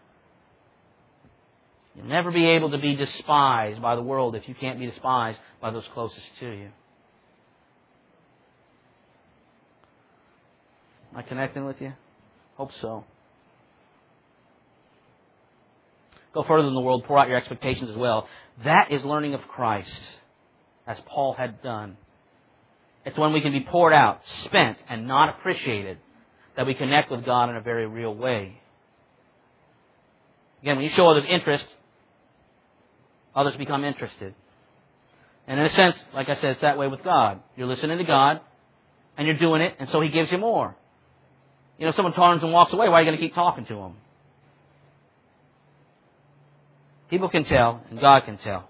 You'll never be able to be despised by the world if you can't be despised by those closest to you. Am I connecting with you? Hope so. Go further than the world, pour out your expectations as well. That is learning of Christ, as Paul had done. It's when we can be poured out, spent, and not appreciated, that we connect with God in a very real way. Again, when you show others interest, others become interested. And in a sense, like I said, it's that way with God. You're listening to God, and you're doing it, and so He gives you more. You know, if someone turns and walks away, why are you going to keep talking to them? People can tell, and God can tell.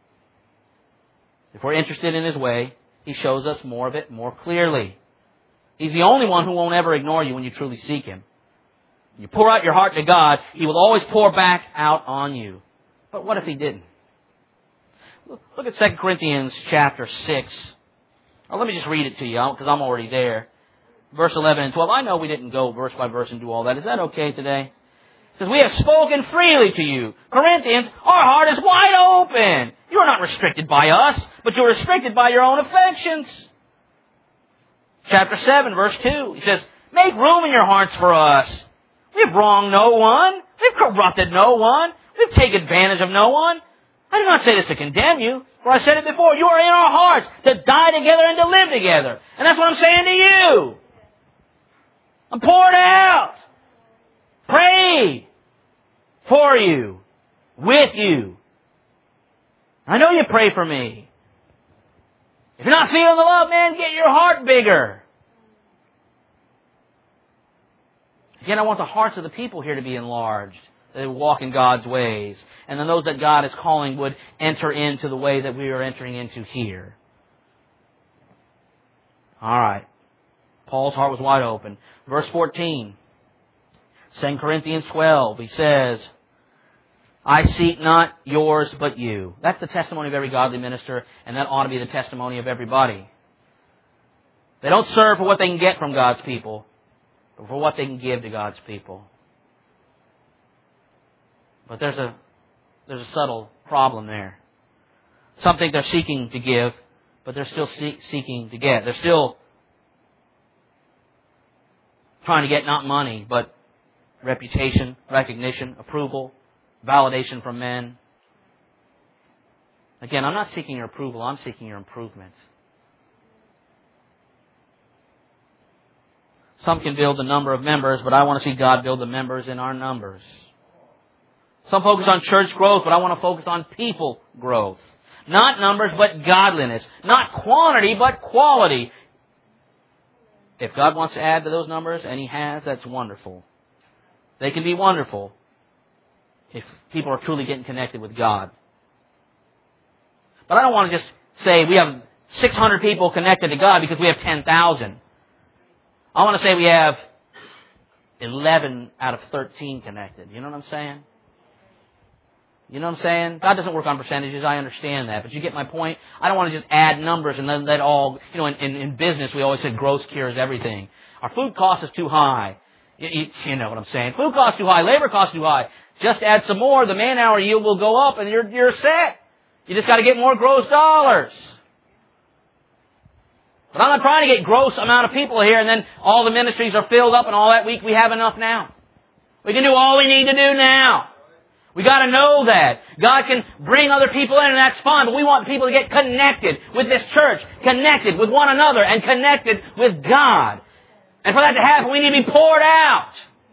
If we're interested in His way, He shows us more of it more clearly. He's the only one who won't ever ignore you when you truly seek Him. When you pour out your heart to God, He will always pour back out on you. But what if He didn't? Look at 2 Corinthians chapter 6. Now, let me just read it to you, because I'm already there. Verse 11 and 12. I know we didn't go verse by verse and do all that. Is that okay today? It says, we have spoken freely to you. Corinthians, our heart is wide open. You are not restricted by us, but you're restricted by your own affections. Chapter 7, verse 2. He says, make room in your hearts for us. We've wronged no one. We've corrupted no one. We've taken advantage of no one. I do not say this to condemn you, for I said it before. You are in our hearts to die together and to live together. And that's what I'm saying to you. I'm poured out. Pray for you, with you. I know you pray for me. If you're not feeling the love, man, get your heart bigger. Again, I want the hearts of the people here to be enlarged. They walk in God's ways. And then those that God is calling would enter into the way that we are entering into here. All right. Paul's heart was wide open. Verse 14. 2 Corinthians 12. He says, I seek not yours but you. That's the testimony of every godly minister, and that ought to be the testimony of everybody. They don't serve for what they can get from God's people, but for what they can give to God's people. But there's a subtle problem there. Some think they're seeking to give, but they're still seeking to get. They're still trying to get not money, but reputation, recognition, approval, validation from men. Again, I'm not seeking your approval. I'm seeking your improvement. Some can build the number of members, but I want to see God build the members in our numbers. Some focus on church growth, but I want to focus on people growth. Not numbers, but godliness. Not quantity, but quality. If God wants to add to those numbers, and He has, that's wonderful. They can be wonderful if people are truly getting connected with God. But I don't want to just say we have 600 people connected to God because we have 10,000. I want to say we have 11 out of 13 connected. You know what I'm saying? You know what I'm saying? God doesn't work on percentages. I understand that. But you get my point? I don't want to just add numbers and then let all... You know, in business, we always say gross cures everything. Our food cost is too high. You know what I'm saying. Food costs too high. Labor costs too high. Just add some more. The man-hour yield will go up and you're set. You just got to get more gross dollars. But I'm not trying to get gross amount of people here and then all the ministries are filled up and all that week we have enough now. We can do all we need to do now. We got to know that. God can bring other people in, and that's fine, but we want people to get connected with this church, connected with one another, and connected with God. And for that to happen, we need to be poured out.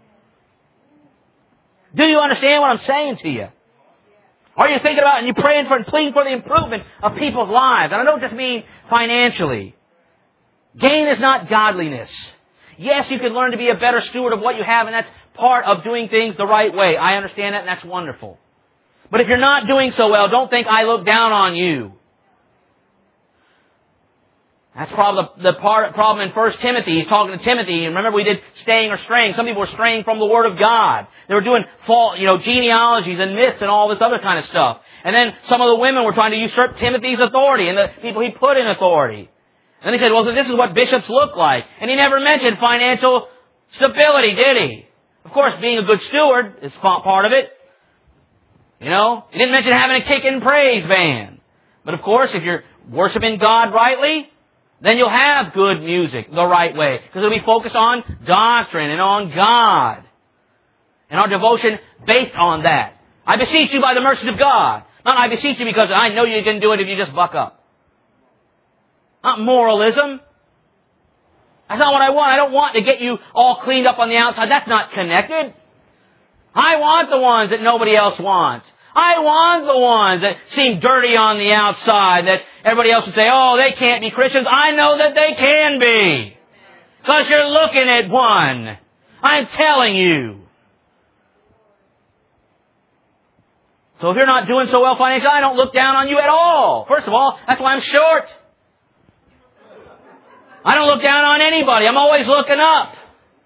Do you understand what I'm saying to you? Are you thinking about and you're praying for and pleading for the improvement of people's lives? And I don't just mean financially. Gain is not godliness. Yes, you can learn to be a better steward of what you have, and that's part of doing things the right way. I understand that, and that's wonderful. But if you're not doing so well, don't think I look down on you. That's probably the problem in 1 Timothy. He's talking to Timothy, and remember we did staying or straying. Some people were straying from the Word of God. They were doing genealogies and myths and all this other kind of stuff. And then some of the women were trying to usurp Timothy's authority and the people he put in authority. And then he said, well, this is what bishops look like. And he never mentioned financial stability, did he? Of course, being a good steward is part of it. He didn't mention having a kick and praise band. But of course, if you're worshiping God rightly, then you'll have good music the right way. Because it'll be focused on doctrine and on God. And our devotion based on that. I beseech you by the mercies of God. Not I beseech you because I know you can do it if you just buck up. Not moralism. That's not what I want. I don't want to get you all cleaned up on the outside. That's not connected. I want the ones that nobody else wants. I want the ones that seem dirty on the outside, that everybody else would say, oh, they can't be Christians. I know that they can be. Because you're looking at one. I'm telling you. So if you're not doing so well financially, I don't look down on you at all. First of all, that's why I'm short. I don't look down on anybody. I'm always looking up.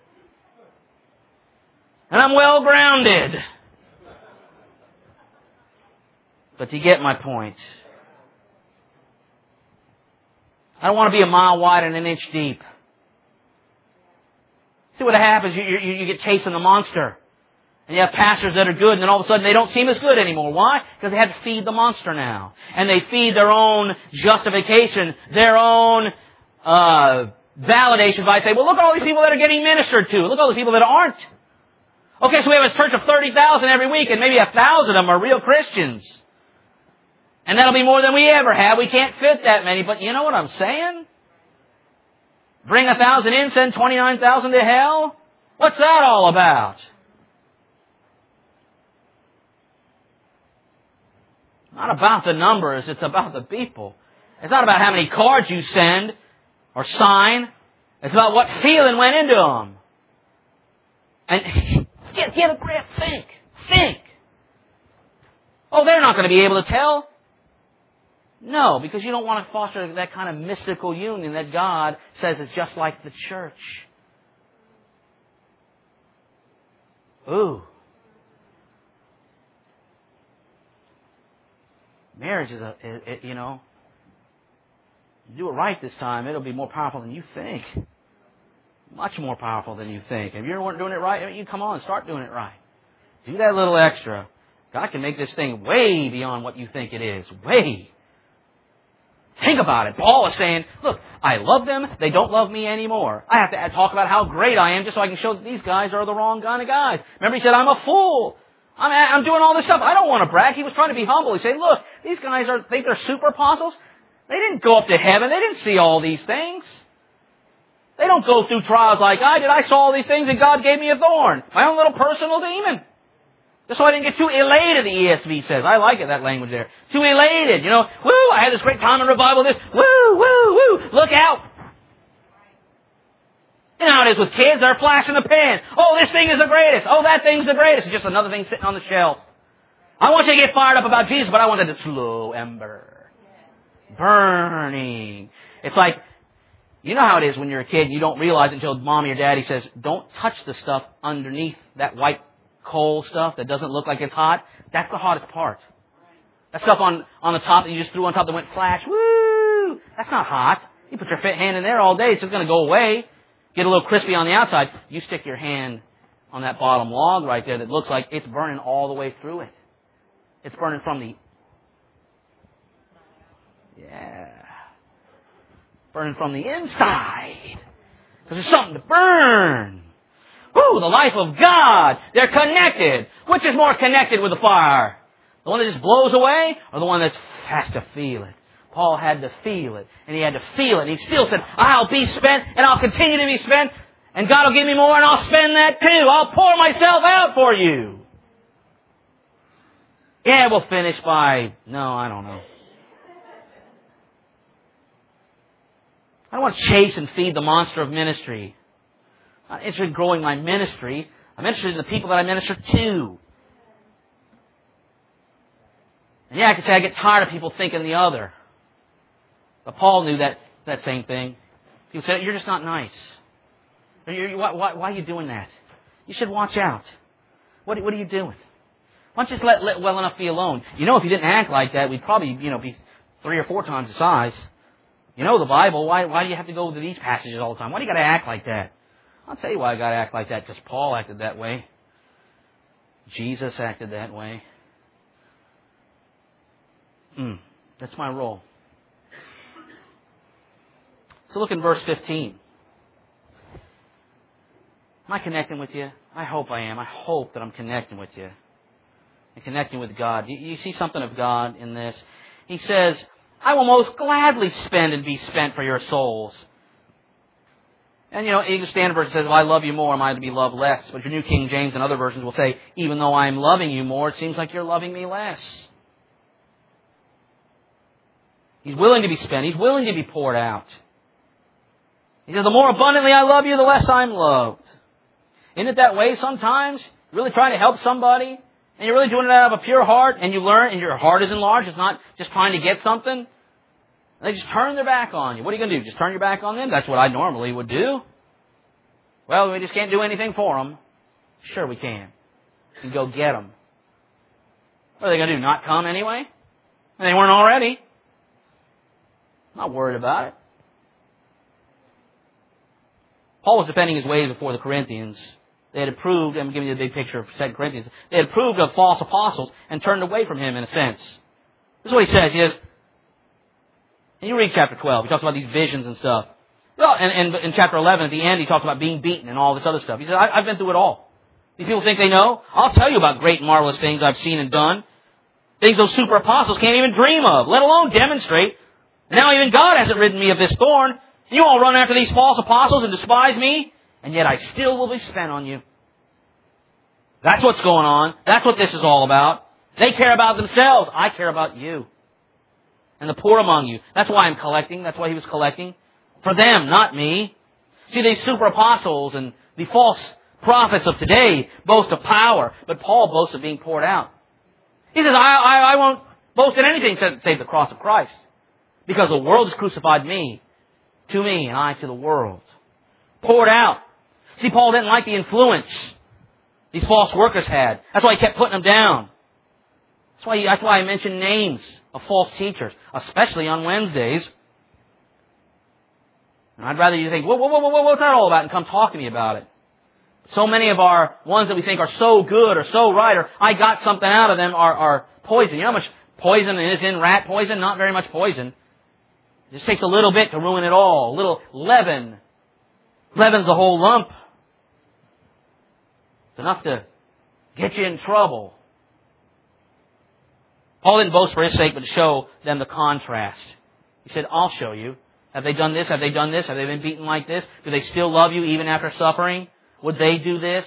And I'm well grounded. But you get my point. I don't want to be a mile wide and an inch deep. See what happens? You get chasing the monster. And you have pastors that are good, and then all of a sudden they don't seem as good anymore. Why? Because they have to feed the monster now. And they feed their own justification, their own validation by saying, well, look at all these people that are getting ministered to. Look at all the people that aren't. Okay, so we have a church of 30,000 every week, and maybe 1,000 of them are real Christians. And that'll be more than we ever have. We can't fit that many, but you know what I'm saying? Bring 1,000 in, send 29,000 to hell? What's that all about? Not about the numbers, it's about the people. It's not about how many cards you send or sign. It's about what feeling went into them. And get a grip. Think. Oh, they're not going to be able to tell. No, because you don't want to foster that kind of mystical union that God says is just like the church. Ooh. Marriage is you do it right this time, it'll be more powerful than you think. Much more powerful than you think. If you weren't doing it right, you come on, start doing it right. Do that little extra. God can make this thing way beyond what you think it is. Way. Think about it. Paul is saying, look, I love them. They don't love me anymore. I have to talk about how great I am just so I can show that these guys are the wrong kind of guys. Remember he said, I'm a fool. I'm doing all this stuff. I don't want to brag. He was trying to be humble. He said, look, these guys think they're super apostles. They didn't go up to heaven. They didn't see all these things. They don't go through trials like I did. I saw all these things and God gave me a thorn. My own little personal demon. Just so I didn't get too elated, the ESV says. I like it, that language there. Too elated, Woo, I had this great time in revival. Woo. Look out. You know how it is with kids. They're flashing the pan. Oh, this thing is the greatest. Oh, that thing's the greatest. It's just another thing sitting on the shelf. I want you to get fired up about Jesus, but I want it a slow ember. Burning. It's like, you know how it is when you're a kid and you don't realize it until mommy or daddy says, don't touch the stuff underneath that white coal stuff that doesn't look like it's hot. That's the hottest part. That stuff on the top that you just threw on top that went flash. Woo! That's not hot. You put your hand in there all day, it's just going to go away. Get a little crispy on the outside. You stick your hand on that bottom log right there that looks like it's burning all the way through it. It's burning from the... Yeah. Burning from the inside. Because there's something to burn. Woo, the life of God. They're connected. Which is more connected with the fire? The one that just blows away, or the one that has to feel it? Paul had to feel it, and he had to feel it, and he still said, I'll be spent, and I'll continue to be spent, and God will give me more, and I'll spend that too. I'll pour myself out for you. Yeah, we'll finish by, no, I don't know. I don't want to chase and feed the monster of ministry. I'm not interested in growing my ministry. I'm interested in the people that I minister to. And yeah, I could say I get tired of people thinking the other. But Paul knew that same thing. People said, you're just not nice. Why are you doing that? You should watch out. What are you doing? Why don't you just let well enough be alone? You know, if you didn't act like that, we'd probably, be 3 or 4 times the size. You know the Bible. Why do you have to go to these passages all the time? Why do you got to act like that? I'll tell you why I got to act like that. Because Paul acted that way. Jesus acted that way. That's my role. So look in verse 15. Am I connecting with you? I hope I am. I hope that I'm connecting with you. And connecting with God. You see something of God in this. He says, I will most gladly spend and be spent for your souls. And English Standard Version says, well, I love you more, am I to be loved less? But your New King James and other versions will say, even though I'm loving you more, it seems like you're loving me less. He's willing to be spent. He's willing to be poured out. He says, the more abundantly I love you, the less I'm loved. Isn't it that way sometimes? You're really trying to help somebody, and you're really doing it out of a pure heart, and you learn, and your heart is enlarged. It's not just trying to get something. And they just turn their back on you. What are you going to do? Just turn your back on them? That's what I normally would do. Well, we just can't do anything for them. Sure we can. We can go get them. What are they going to do? Not come anyway? They weren't already. Not worried about it. Paul was defending his ways before the Corinthians. They had approved, I'm giving you the big picture of 2 Corinthians, they had approved of false apostles and turned away from him in a sense. This is what he says. He says, and you read chapter 12, he talks about these visions and stuff. Well, and in chapter 11, at the end, he talks about being beaten and all this other stuff. He says, I've been through it all. These people think they know. I'll tell you about great and marvelous things I've seen and done. Things those super apostles can't even dream of, let alone demonstrate. Now even God hasn't ridden me of this thorn. You all run after these false apostles and despise me, and yet I still will be spent on you. That's what's going on. That's what this is all about. They care about themselves. I care about you. And the poor among you. That's why I'm collecting. That's why he was collecting. For them, not me. See, these super apostles and the false prophets of today boast of power, but Paul boasts of being poured out. He says, I won't boast in anything save the cross of Christ. Because the world has crucified me, to me, and I to the world. Poured out. See, Paul didn't like the influence these false workers had. That's why he kept putting them down. That's why I mentioned names of false teachers, especially on Wednesdays. And I'd rather you think, what's that all about? And come talk to me about it. So many of our ones that we think are so good or so right or I got something out of them are poison. You know how much poison is in rat poison? Not very much poison. It just takes a little bit to ruin it all. A little leaven. Leaven's the whole lump. It's enough to get you in trouble. Paul didn't boast for his sake, but to show them the contrast. He said, I'll show you. Have they done this? Have they done this? Have they been beaten like this? Do they still love you even after suffering? Would they do this?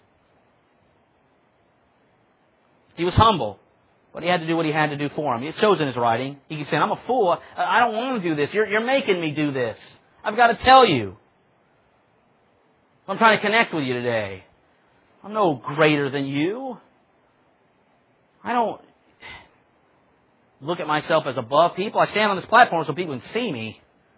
He was humble. But he had to do what he had to do for him. It shows in his writing. He could say, I'm a fool. I don't want to do this. You're making me do this. I've got to tell you. I'm trying to connect with you today. I'm no greater than you. I don't look at myself as above people. I stand on this platform so people can see me.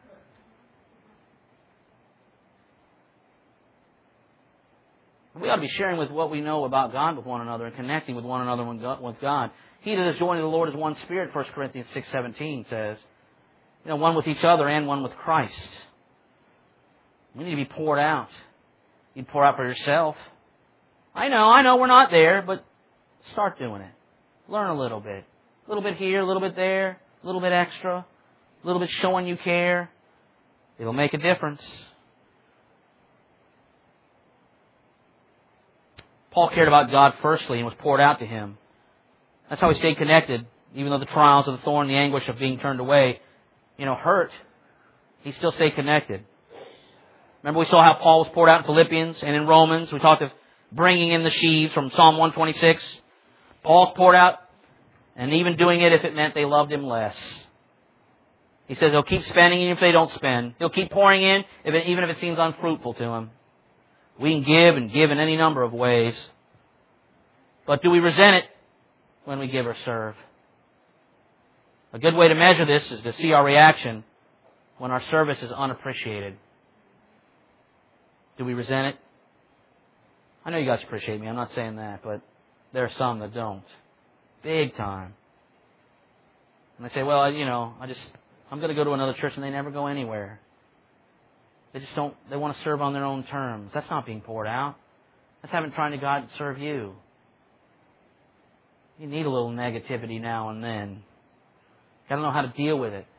We ought to be sharing with what we know about God with one another and connecting with one another with God. He that is joined to the Lord is one spirit, 1 Corinthians 6:17 says. One with each other and one with Christ. We need to be poured out. You pour out for yourself. I know we're not there, but start doing it. Learn a little bit. A little bit here, a little bit there, a little bit extra, a little bit showing you care. It'll make a difference. Paul cared about God firstly and was poured out to him. That's how he stayed connected, even though the trials of the thorn, the anguish of being turned away, hurt. He still stayed connected. Remember we saw how Paul was poured out in Philippians and in Romans. We talked of bringing in the sheaves from Psalm 126. Paul's poured out, and even doing it if it meant they loved him less. He says he'll keep spending even if they don't spend. He'll keep pouring in even if it seems unfruitful to him. We can give and give in any number of ways. But do we resent it when we give or serve? A good way to measure this is to see our reaction when our service is unappreciated. Do we resent it? I know you guys appreciate me. I'm not saying that, but there are some that don't. Big time. And they say, well, I'm going to go to another church, and they never go anywhere. They want to serve on their own terms. That's not being poured out. That's having trying to God serve you. You need a little negativity now and then. Got to know how to deal with it.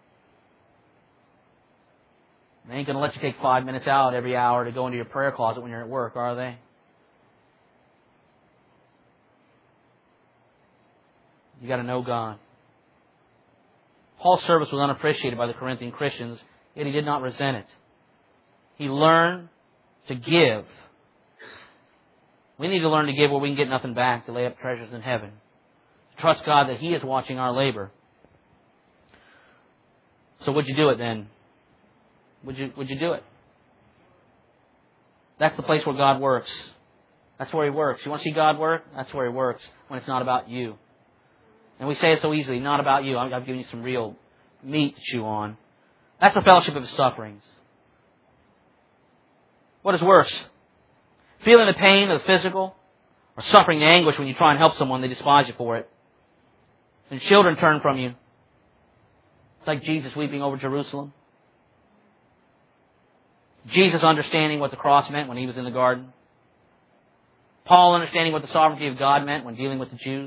They ain't going to let you take 5 minutes out every hour to go into your prayer closet when you're at work, are they? You got to know God. Paul's service was unappreciated by the Corinthian Christians, yet he did not resent it. He learned to give. We need to learn to give where we can get nothing back, to lay up treasures in heaven. To trust God that He is watching our labor. So would you do it then? Would you do it? That's the place where God works. That's where He works. You want to see God work? That's where He works, when it's not about you. And we say it so easily, not about you. I've given you some real meat to chew on. That's the fellowship of His sufferings. What is worse? Feeling the pain of the physical, or suffering the anguish when you try and help someone, they despise you for it. And children turn from you. It's like Jesus weeping over Jerusalem. Jesus understanding what the cross meant when He was in the garden. Paul understanding what the sovereignty of God meant when dealing with the Jews.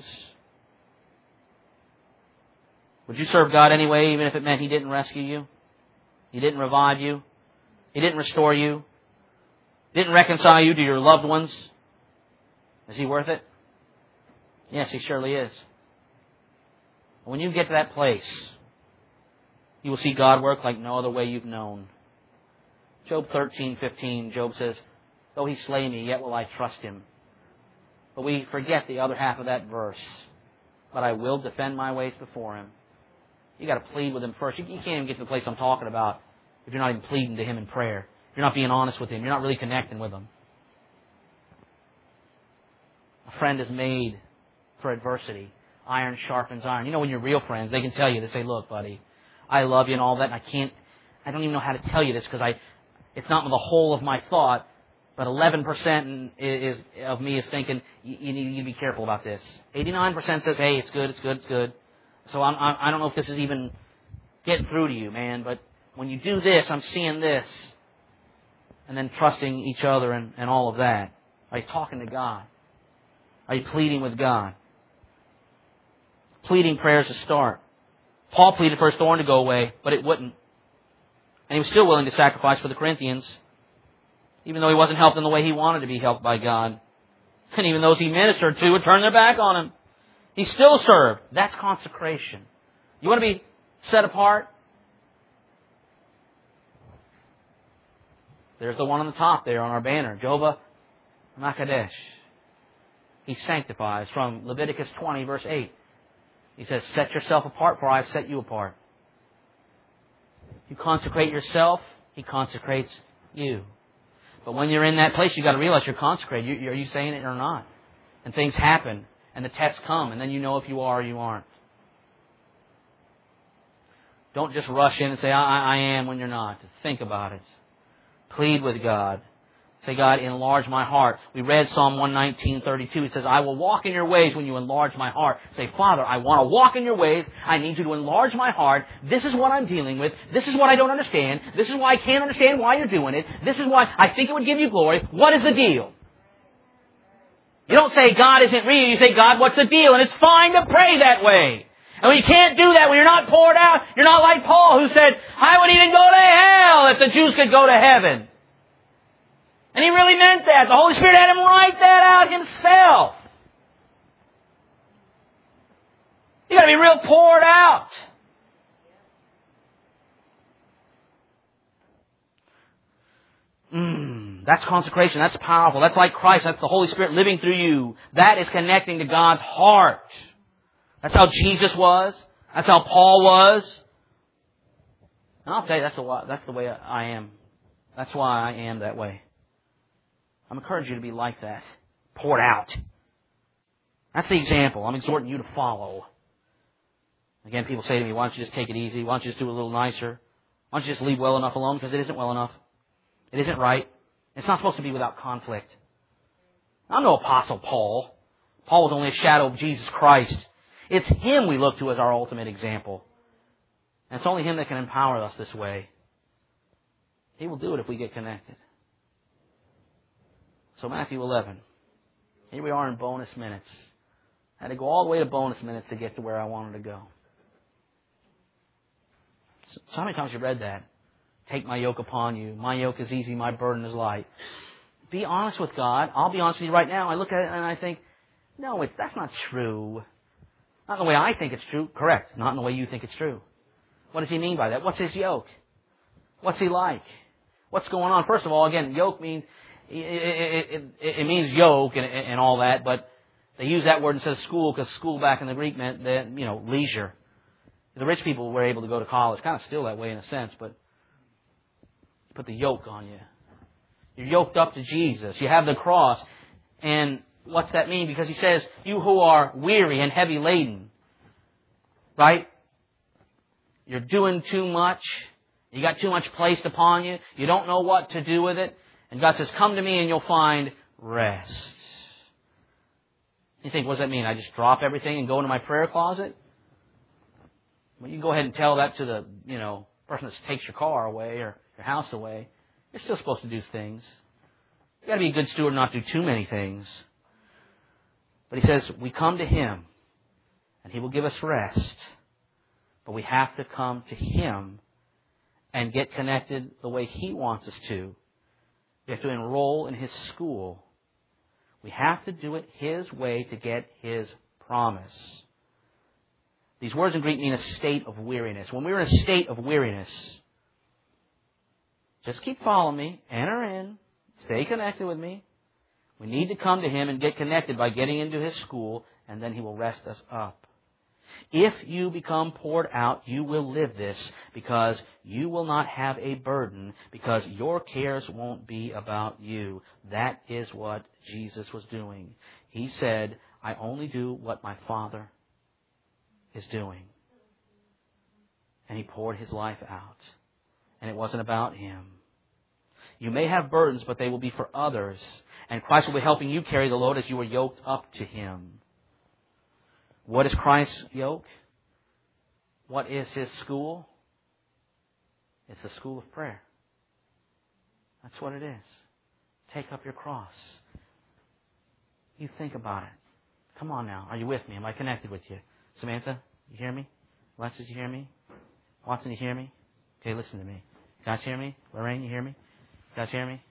Would you serve God anyway, even if it meant He didn't rescue you? He didn't revive you? He didn't restore you? Didn't reconcile you to your loved ones? Is He worth it? Yes, He surely is. When you get to that place, you will see God work like no other way you've known. Job 13:15, Job says, though He slay me, yet will I trust Him. But we forget the other half of that verse. But I will defend my ways before Him. You got to plead with Him first. You can't even get to the place I'm talking about if you're not even pleading to Him in prayer. If you're not being honest with Him. You're not really connecting with Him. A friend is made for adversity. Iron sharpens iron. You know, when you're real friends, they can tell you, they say, look, buddy, I love you and all that, and I don't even know how to tell you this because it's not the whole of my thought, but 11% of me is thinking, you need to be careful about this. 89% says, hey, it's good, it's good, it's good. So I don't know if this is even getting through to you, man, but when you do this, I'm seeing this. And then trusting each other and all of that. Are you talking to God? Are you pleading with God? Pleading prayers to start. Paul pleaded for his thorn to go away, but it wouldn't. And he was still willing to sacrifice for the Corinthians, even though he wasn't helped in the way he wanted to be helped by God. And even those he ministered to would turn their back on him. He still served. That's consecration. You want to be set apart? There's the one on the top there on our banner, Jehovah Makadesh. He sanctifies from Leviticus 20, verse 8. He says, set yourself apart, for I have set you apart. You consecrate yourself, He consecrates you. But when you're in that place, you've got to realize you're consecrated. Are you saying it or not? And things happen, and the tests come, and then you know if you are or you aren't. Don't just rush in and say, I am, when you're not. Think about it. Plead with God. Say, God, enlarge my heart. We read Psalm 119:32. It says, I will walk in your ways when you enlarge my heart. Say, Father, I want to walk in your ways. I need you to enlarge my heart. This is what I'm dealing with. This is what I don't understand. This is why I can't understand why you're doing it. This is why I think it would give you glory. What is the deal? You don't say God isn't real. You say, God, what's the deal? And it's fine to pray that way. And when you can't do that, when you're not poured out, you're not like Paul who said, I would even go to hell if the Jews could go to heaven. And he really meant that. The Holy Spirit had him write that out himself. You got to be real poured out. That's consecration. That's powerful. That's like Christ. That's the Holy Spirit living through you. That is connecting to God's heart. That's how Jesus was. That's how Paul was. And I'll tell you, that's the way I am. That's why I am that way. I'm encouraging you to be like that. Poured out. That's the example I'm exhorting you to follow. Again, people say to me, why don't you just take it easy? Why don't you just do it a little nicer? Why don't you just leave well enough alone? Because it isn't well enough. It isn't right. It's not supposed to be without conflict. I'm no Apostle Paul. Paul was only a shadow of Jesus Christ. It's Him we look to as our ultimate example. And it's only Him that can empower us this way. He will do it if we get connected. So Matthew 11. Here we are in bonus minutes. I had to go all the way to bonus minutes to get to where I wanted to go. So how many times you read that? Take my yoke upon you. My yoke is easy, my burden is light. Be honest with God. I'll be honest with you right now. I look at it and I think, no, that's not true. Not in the way I think it's true. Correct. Not in the way you think it's true. What does He mean by that? What's His yoke? What's He like? What's going on? First of all, again, yoke means, it means yoke and all that, but they use that word instead of school because school back in the Greek meant that, leisure. The rich people were able to go to college. Kind of still that way in a sense, but put the yoke on you. You're yoked up to Jesus. You have the cross. And what's that mean? Because He says, you who are weary and heavy laden, right? You're doing too much. You got too much placed upon you. You don't know what to do with it. And God says, come to me and you'll find rest. You think, what does that mean? I just drop everything and go into my prayer closet? Well, you can go ahead and tell that to the, person that takes your car away or your house away. You're still supposed to do things. You got to be a good steward and not do too many things. But He says, we come to Him and He will give us rest. But we have to come to Him and get connected the way He wants us to. We have to enroll in His school. We have to do it His way to get His promise. These words in Greek mean a state of weariness. When we're in a state of weariness, just keep following me, enter in, stay connected with me. We need to come to Him and get connected by getting into His school, and then He will rest us up. If you become poured out, you will live this, because you will not have a burden, because your cares won't be about you. That is what Jesus was doing. He said, I only do what my Father is doing. And He poured His life out. And it wasn't about Him. You may have burdens, but they will be for others. And Christ will be helping you carry the load as you are yoked up to Him. What is Christ's yoke? What is His school? It's the school of prayer. That's what it is. Take up your cross. You think about it. Come on now. Are you with me? Am I connected with you? Samantha, you hear me? Alexis, you hear me? Watson, you hear me? Okay, listen to me. You guys hear me? Lorraine, you hear me? You guys hear me?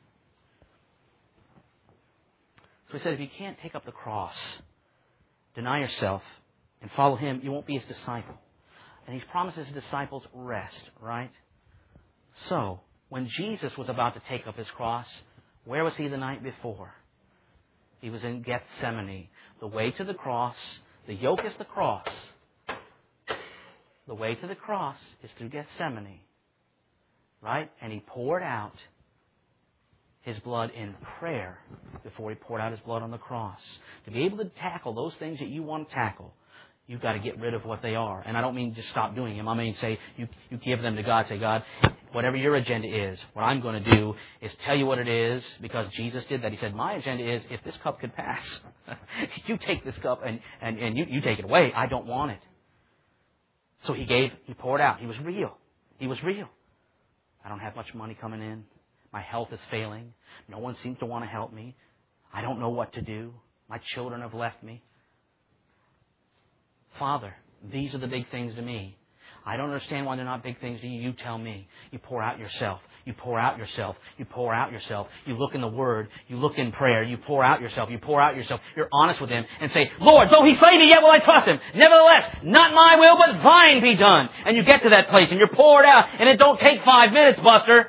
So He said, if you can't take up the cross, deny yourself, and follow Him, you won't be His disciple. And He's promised His disciples rest, right? So, when Jesus was about to take up His cross, where was He the night before? He was in Gethsemane. The way to the cross, the yoke is the cross. The way to the cross is through Gethsemane. Right? And He poured out His blood in prayer before He poured out His blood on the cross. To be able to tackle those things that you want to tackle, you've got to get rid of what they are. And I don't mean just stop doing them. I mean say you give them to God. Say, God, whatever your agenda is, what I'm going to do is tell you what it is, because Jesus did that. He said, my agenda is, if this cup could pass, you take this cup and you take it away. I don't want it. So He poured out. He was real. He was real. I don't have much money coming in. My health is failing. No one seems to want to help me. I don't know what to do. My children have left me. Father, these are the big things to me. I don't understand why they're not big things to you. You tell me. You pour out yourself. You pour out yourself. You pour out yourself. You look in the Word. You look in prayer. You pour out yourself. You pour out yourself. You're honest with Him and say, Lord, though He slay me, yet will I trust Him. Nevertheless, not my will, but thine be done. And you get to that place and you're poured out. And it don't take 5 minutes, Buster.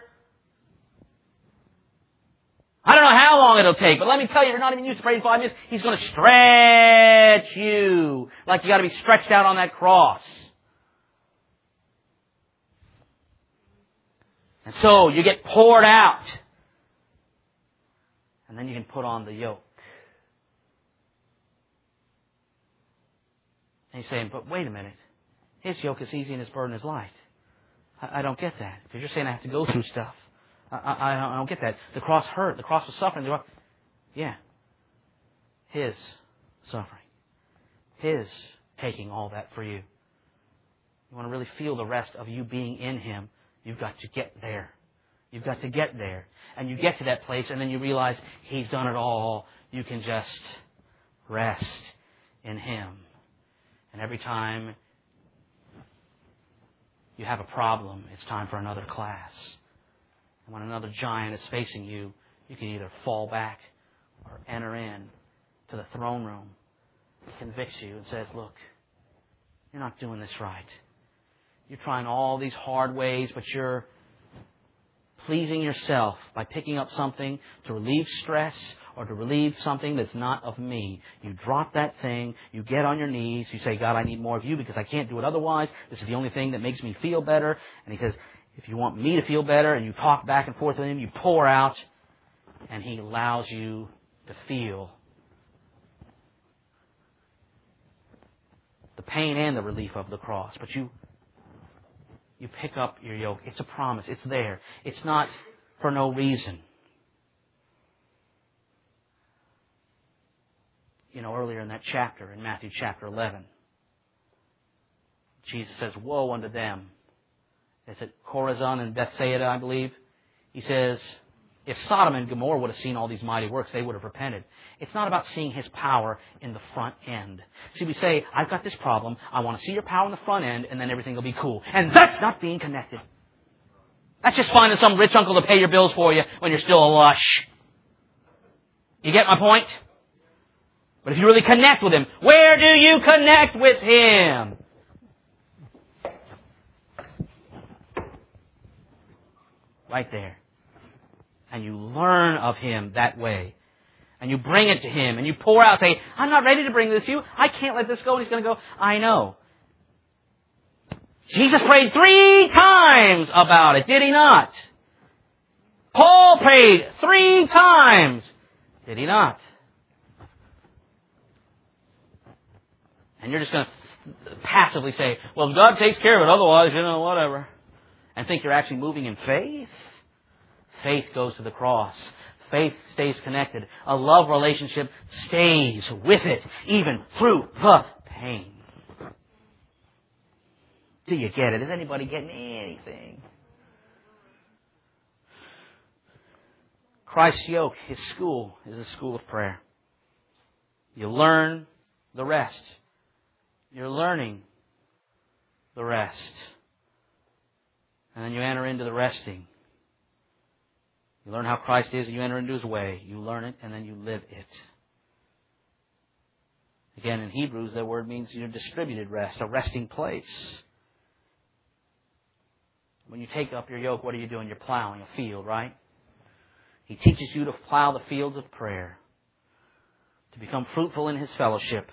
I don't know how long it'll take, but let me tell you, you're not even used to praying 5 minutes. He's going to stretch you like you got to be stretched out on that cross. And so you get poured out. And then you can put on the yoke. And he's saying, but wait a minute. His yoke is easy and his burden is light. I don't get that. Because you're saying I have to go through stuff. I don't get that. The cross hurt. The cross was suffering. Yeah. His suffering. His taking all that for you. You want to really feel the rest of you being in Him. You've got to get there. You've got to get there. And you get to that place and then you realize He's done it all. You can just rest in Him. And every time you have a problem, it's time for another class. And when another giant is facing you, you can either fall back or enter in to the throne room. It convicts you and says, look, you're not doing this right. You're trying all these hard ways, but you're pleasing yourself by picking up something to relieve stress or to relieve something that's not of me. You drop that thing, you get on your knees, you say, God, I need more of you because I can't do it otherwise. This is the only thing that makes me feel better. And He says, if you want me to feel better, and you talk back and forth with Him, you pour out, and He allows you to feel the pain and the relief of the cross. But you pick up your yoke. It's a promise. It's there. It's not for no reason. You know, earlier in that chapter, in Matthew chapter 11, Jesus says, woe unto them. Is it Chorazin and Bethsaida, I believe? He says, if Sodom and Gomorrah would have seen all these mighty works, they would have repented. It's not about seeing His power in the front end. See, we say, I've got this problem. I want to see your power in the front end, and then everything will be cool. And that's not being connected. That's just finding some rich uncle to pay your bills for you when you're still a lush. You get my point? But if you really connect with Him, where do you connect with Him? Right there. And you learn of Him that way. And you bring it to Him. And you pour out, say, I'm not ready to bring this to you. I can't let this go. And He's going to go, I know. Jesus prayed 3 times about it. Did He not? Paul prayed 3 times. Did he not? And you're just going to passively say, well, God takes care of it. Otherwise, whatever. And think you're actually moving in faith? Faith goes to the cross. Faith stays connected. A love relationship stays with it, even through the pain. Do you get it? Is anybody getting anything? Christ's yoke, His school, is a school of prayer. You learn the rest. You're learning the rest. And then you enter into the resting. You learn how Christ is and you enter into His way. You learn it and then you live it. Again, in Hebrews, that word means distributed rest, a resting place. When you take up your yoke, what are you doing? You're plowing a field, right? He teaches you to plow the fields of prayer, to become fruitful in His fellowship.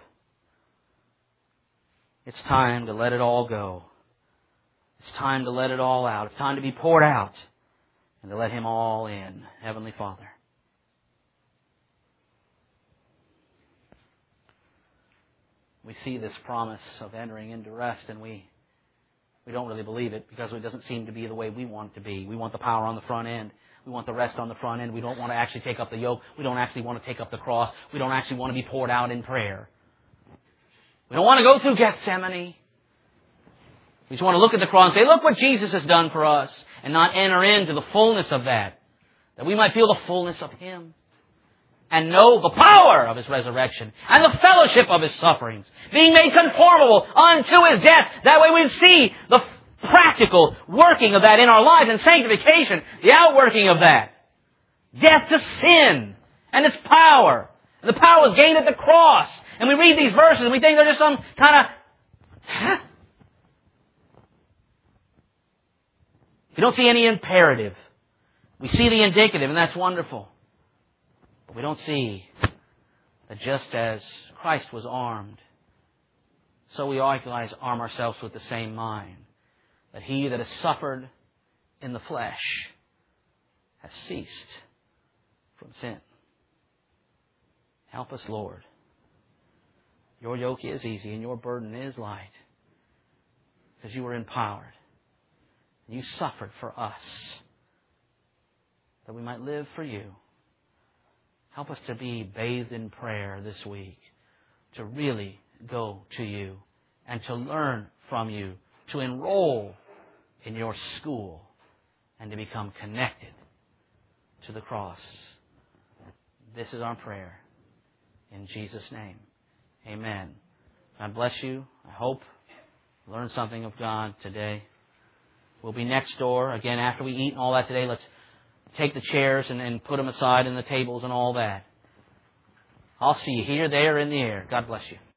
It's time to let it all go. It's time to let it all out. It's time to be poured out and to let Him all in. Heavenly Father. We see this promise of entering into rest and we don't really believe it because it doesn't seem to be the way we want it to be. We want the power on the front end. We want the rest on the front end. We don't want to actually take up the yoke. We don't actually want to take up the cross. We don't actually want to be poured out in prayer. We don't want to go through Gethsemane. We just want to look at the cross and say, look what Jesus has done for us, and not enter into the fullness of that we might feel the fullness of Him and know the power of His resurrection and the fellowship of His sufferings, being made conformable unto His death. That way we see practical working of that in our lives, and sanctification, the outworking of that. Death to sin and its power. And the power was gained at the cross. And we read these verses and we think they're just some kind of... We don't see any imperative. We see the indicative, and that's wonderful. But we don't see that just as Christ was armed, so we likewise arm ourselves with the same mind. That he that has suffered in the flesh has ceased from sin. Help us, Lord. Your yoke is easy and your burden is light, because you were empowered. You suffered for us, that we might live for you. Help us to be bathed in prayer this week, to really go to you and to learn from you, to enroll in your school and to become connected to the cross. This is our prayer. In Jesus' name, amen. God bless you. I hope you learned something of God today. We'll be next door. Again, after we eat and all that today, let's take the chairs and put them aside and the tables and all that. I'll see you here, there, in the air. God bless you.